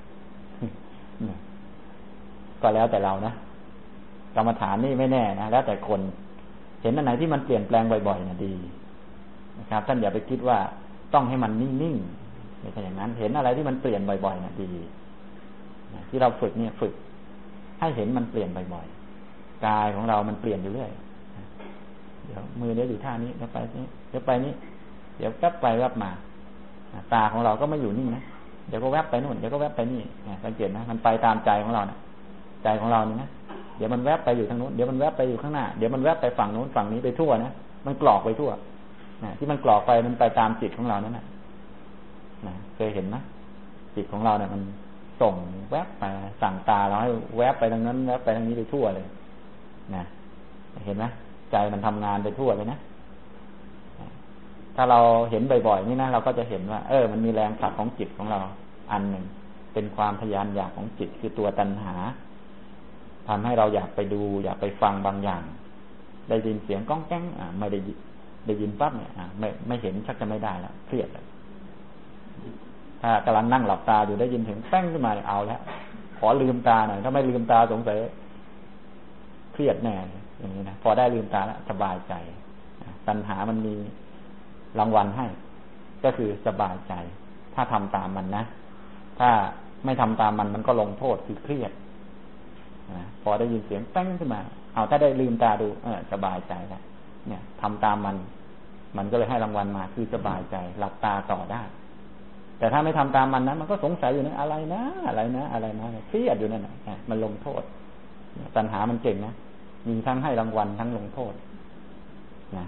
ก็แล้วแต่เรานะกรรมฐานนี่ไม่แน่นะแล้วแต่คนเห็นอันไหนที่มันเปลี่ยนแปลงบ่อยๆนะดีนะครับท่านอย่าไปคิดว่าต้องให้มันนิ่งๆไม่ใช่อย่างนั้นเห็นอะไรที่มันเปลี่ยนบ่อยๆนะดีที่เราฝึกเนี่ยฝึกให้เห็นมันเปลี่ยนบ่อยๆกายของเรามันเปลี่ยนอยู่เรื่อยเดี๋ยวมือเดี๋ยวอยู่ท่านี้เดี๋ยวไปนี้เดี๋ยวไปนี้เดี๋ยวแวบไปแวบมาตาของเราก็ไม่อยู่นิ่งนะเดี๋ยวก็แวบไปนู่นเดี๋ยวก็แวบไปนี่สังเกตนะมันไปตามใจของเราเนี่ยใจของเรานี่นะเดี๋ยวมันแวบไปอยู่ทางนู้นเดี๋ยวมันแวบไปอยู่ข้างหน้าเดี๋ยวมันแวบไปฝั่งนู้นฝั่งนี้ไปทั่วนะมันกรอกไปทั่วนะที่มันกรอกไปมันไปตามจิตของเรานั่นแหละนะเคยเห็นไหมจิตของเราเนี่ยมันส่งแวบไปสั่งตาเราให้แวบไปทางนั้นแวบไปทางนี้ไปทั่วเลยนะเห็นไหมใจมันทำงานไปทั่วเลยนะถ้าเราเห็นบ่อยๆนี่นะเราก็จะเห็นว่าเออมันมีแรงผลักของจิตของเราอันหนึ่งเป็นความทะยานอยากของจิตคือตัวตัณหาทำให้เราอยากไปดูอยากไปฟังบางอย่างได้ยินเสียงก้องแก้งอ่าไม่ได้ได้ยินปั๊บเนี่ยอ่าไม่ไม่เห็นชักจะไม่ได้แล้วเครียดเลยถ้ากำลังนั่งหลับตาอยู่ได้ยินเสียงแป้งขึ้นมาเอาแล้วขอลืมตาหน่อยถ้าไม่ลืมตาสงสัยเครียดแน่อย่างนี้นะพอได้ลืมตาแล้วสบายใจตัณหามันมีรางวัลให้ก็คือสบายใจถ้าทำตามมันนะถ้าไม่ทำตามมันมันก็ลงโทษคือเครียดนะพอได้ยินเสียงแป้งขึ้นมาเอาถ้าได้ลืมตาดูเออสบายใจแล้วเนี่ยทำตามมันมันก็เลยให้รางวัลมาคือสบายใจหลับตาต่อได้แต่ถ้าไม่ทำตามมันนะมันก็สงสัยอยู่นะอะไรนะอะไรนะอะไรนะเครียดอยู่นั่นแหละมันลงโทษตัณหามันเก่งนะมีทั้งให้รางวัลทั้งลงโทษนะ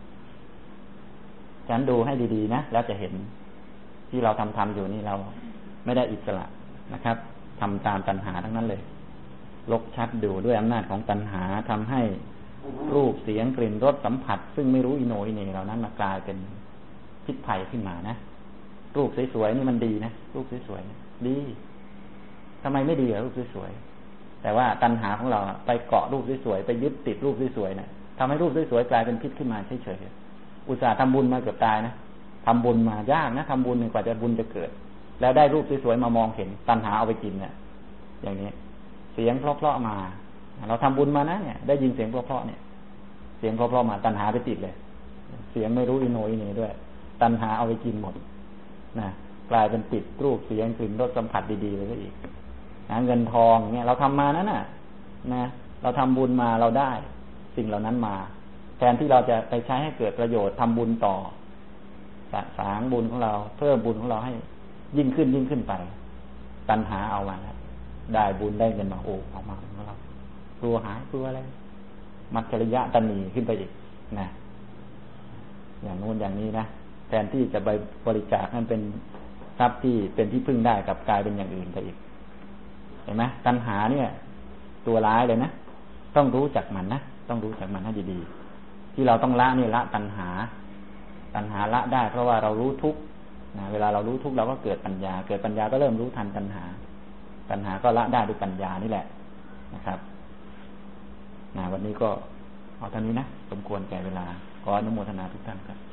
ฉันดูให้ดีๆนะแล้วจะเห็นที่เราทำทำอยู่นี่เราไม่ได้อิสระนะครับทำตามตัณหาทั้งนั้นเลยลกชัดดูด้วยอำนาจของตัณหาทำให้รูปเสียงกลิ่นรสสัมผัสซึ่งไม่รู้อิโนอิเหน่เหล่านั้นมากลายเป็นพิษภัยขึ้นมานะรูปสวยๆนี่มันดีนะรูปสวยๆดีทำไมไม่ดีอะรูปสวยๆแต่ว่าตัณหาของเราไปเกาะรูปสวยๆไปยึดติดรูปสวยๆนะทำให้รูปสวยๆกลายเป็นพิษขึ้นมาเฉยๆอุตส่าห์ทำบุญมาเกือบตายนะทำบุญมายากนะทำบุญกว่าจะบุญจะเกิดแล้วได้รูปสวยๆมามองเห็นตัณหาเอาไปกินเนี่ยอย่างนี้เสียงเพราะๆมาเราทำบุญมานะเนี่ยได้ยินเสียงเพราะๆเนี่ยเสียงเพราะๆมาตัณหาไปติดเลยเสียงไม่รู้อิโนอิเหน่ด้วยตัณหาเอาไปกินหมดนะกลายเป็นติดรูปเสียงกลิ่นรสสัมผัสดีๆเลยก็อีกนะเงินทองเนี่ยเราทำมานั่นน่ะนะเราทำบุญมาเราได้สิ่งเหล่านั้นมาแทนที่เราจะไปใช้ให้เกิดประโยชน์ทำบุญต่อสะสางบุญของเราเพิ่มบุญของเราให้ยิ่งขึ้นยิ่งขึ้นไปตัณหาเอามาได้บุญได้เงินมาโอ้เอามาของเราตัวหายตัวอะไรมัจฉริยะตัณหนีขึ้นไปอีกนะอย่างโน้นอย่างนี้นะแทนที่จะไปบริจาคนั่นเป็นทรัพย์ที่เป็นที่พึ่งได้กับกลายเป็นอย่างอื่นไปอีกเห็นไหมตัณหาเนี่ยตัวร้ายเลยนะต้องรู้จักมันนะต้องรู้จักมันให้ดีๆที่เราต้องละนี่ละตัณหาตัณหาละได้เพราะว่าเรารู้ทุกข์นะเวลาเรารู้ทุกข์เราก็เกิดปัญญาเกิดปัญญาก็เริ่มรู้ทันตัณหาตัณหาก็ละได้ด้วยปัญญานี่แหละนะครับนะวันนี้ก็เอาเท่านี้นะสมควรแก่เวลาขออนุโมทนาทุกท่านครับ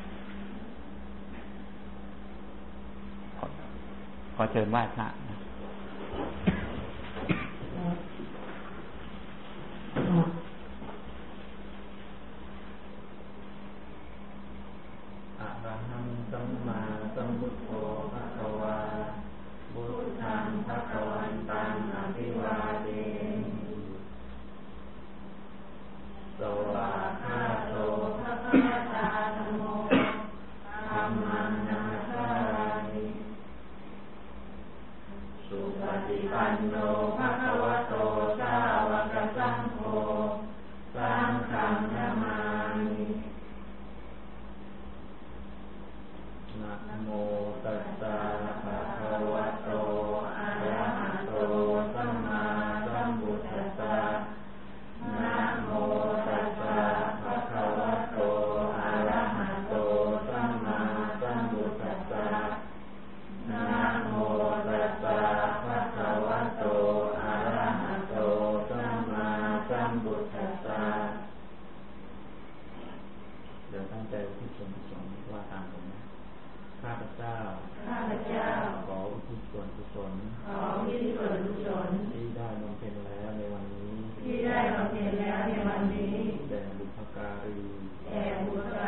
ขอเชิญไหว้พระนะอะระหังสัมมาสัมพุทโธภะคะวาพุทธังภะคะวันตังอะภิวาเทมิสวากขาโตภะคะวะตาธัมโมธัมมังนามัสสามิสุปฏิปันโนภะคะวะโตสาวกสังโฆสังฆังนะมามินะโมตัสสะภะคะวะโตอะระหะโตสัมมาสัมพุทธัสสะนะโมตัสสะภะคะวะโตอะระหะโตสัมมาสัมพุทธัสสะนะโมตัสสะภะคะวะโตอะระหะโตสัมมาสัมพุทธัสสะเดี๋ยวตั้งใจที่ส่วนกุศลว่าตามผมนะข้าพเจ้าข้าพเจ้าขออุทิศส่วนกุศลขออุทิศส่วนกุศลที่ได้บำเพ็ญแล้วในวันนี้ที่ได้บำเพ็ญแล้วในวันนี้แด่บุพการีแด่บุพก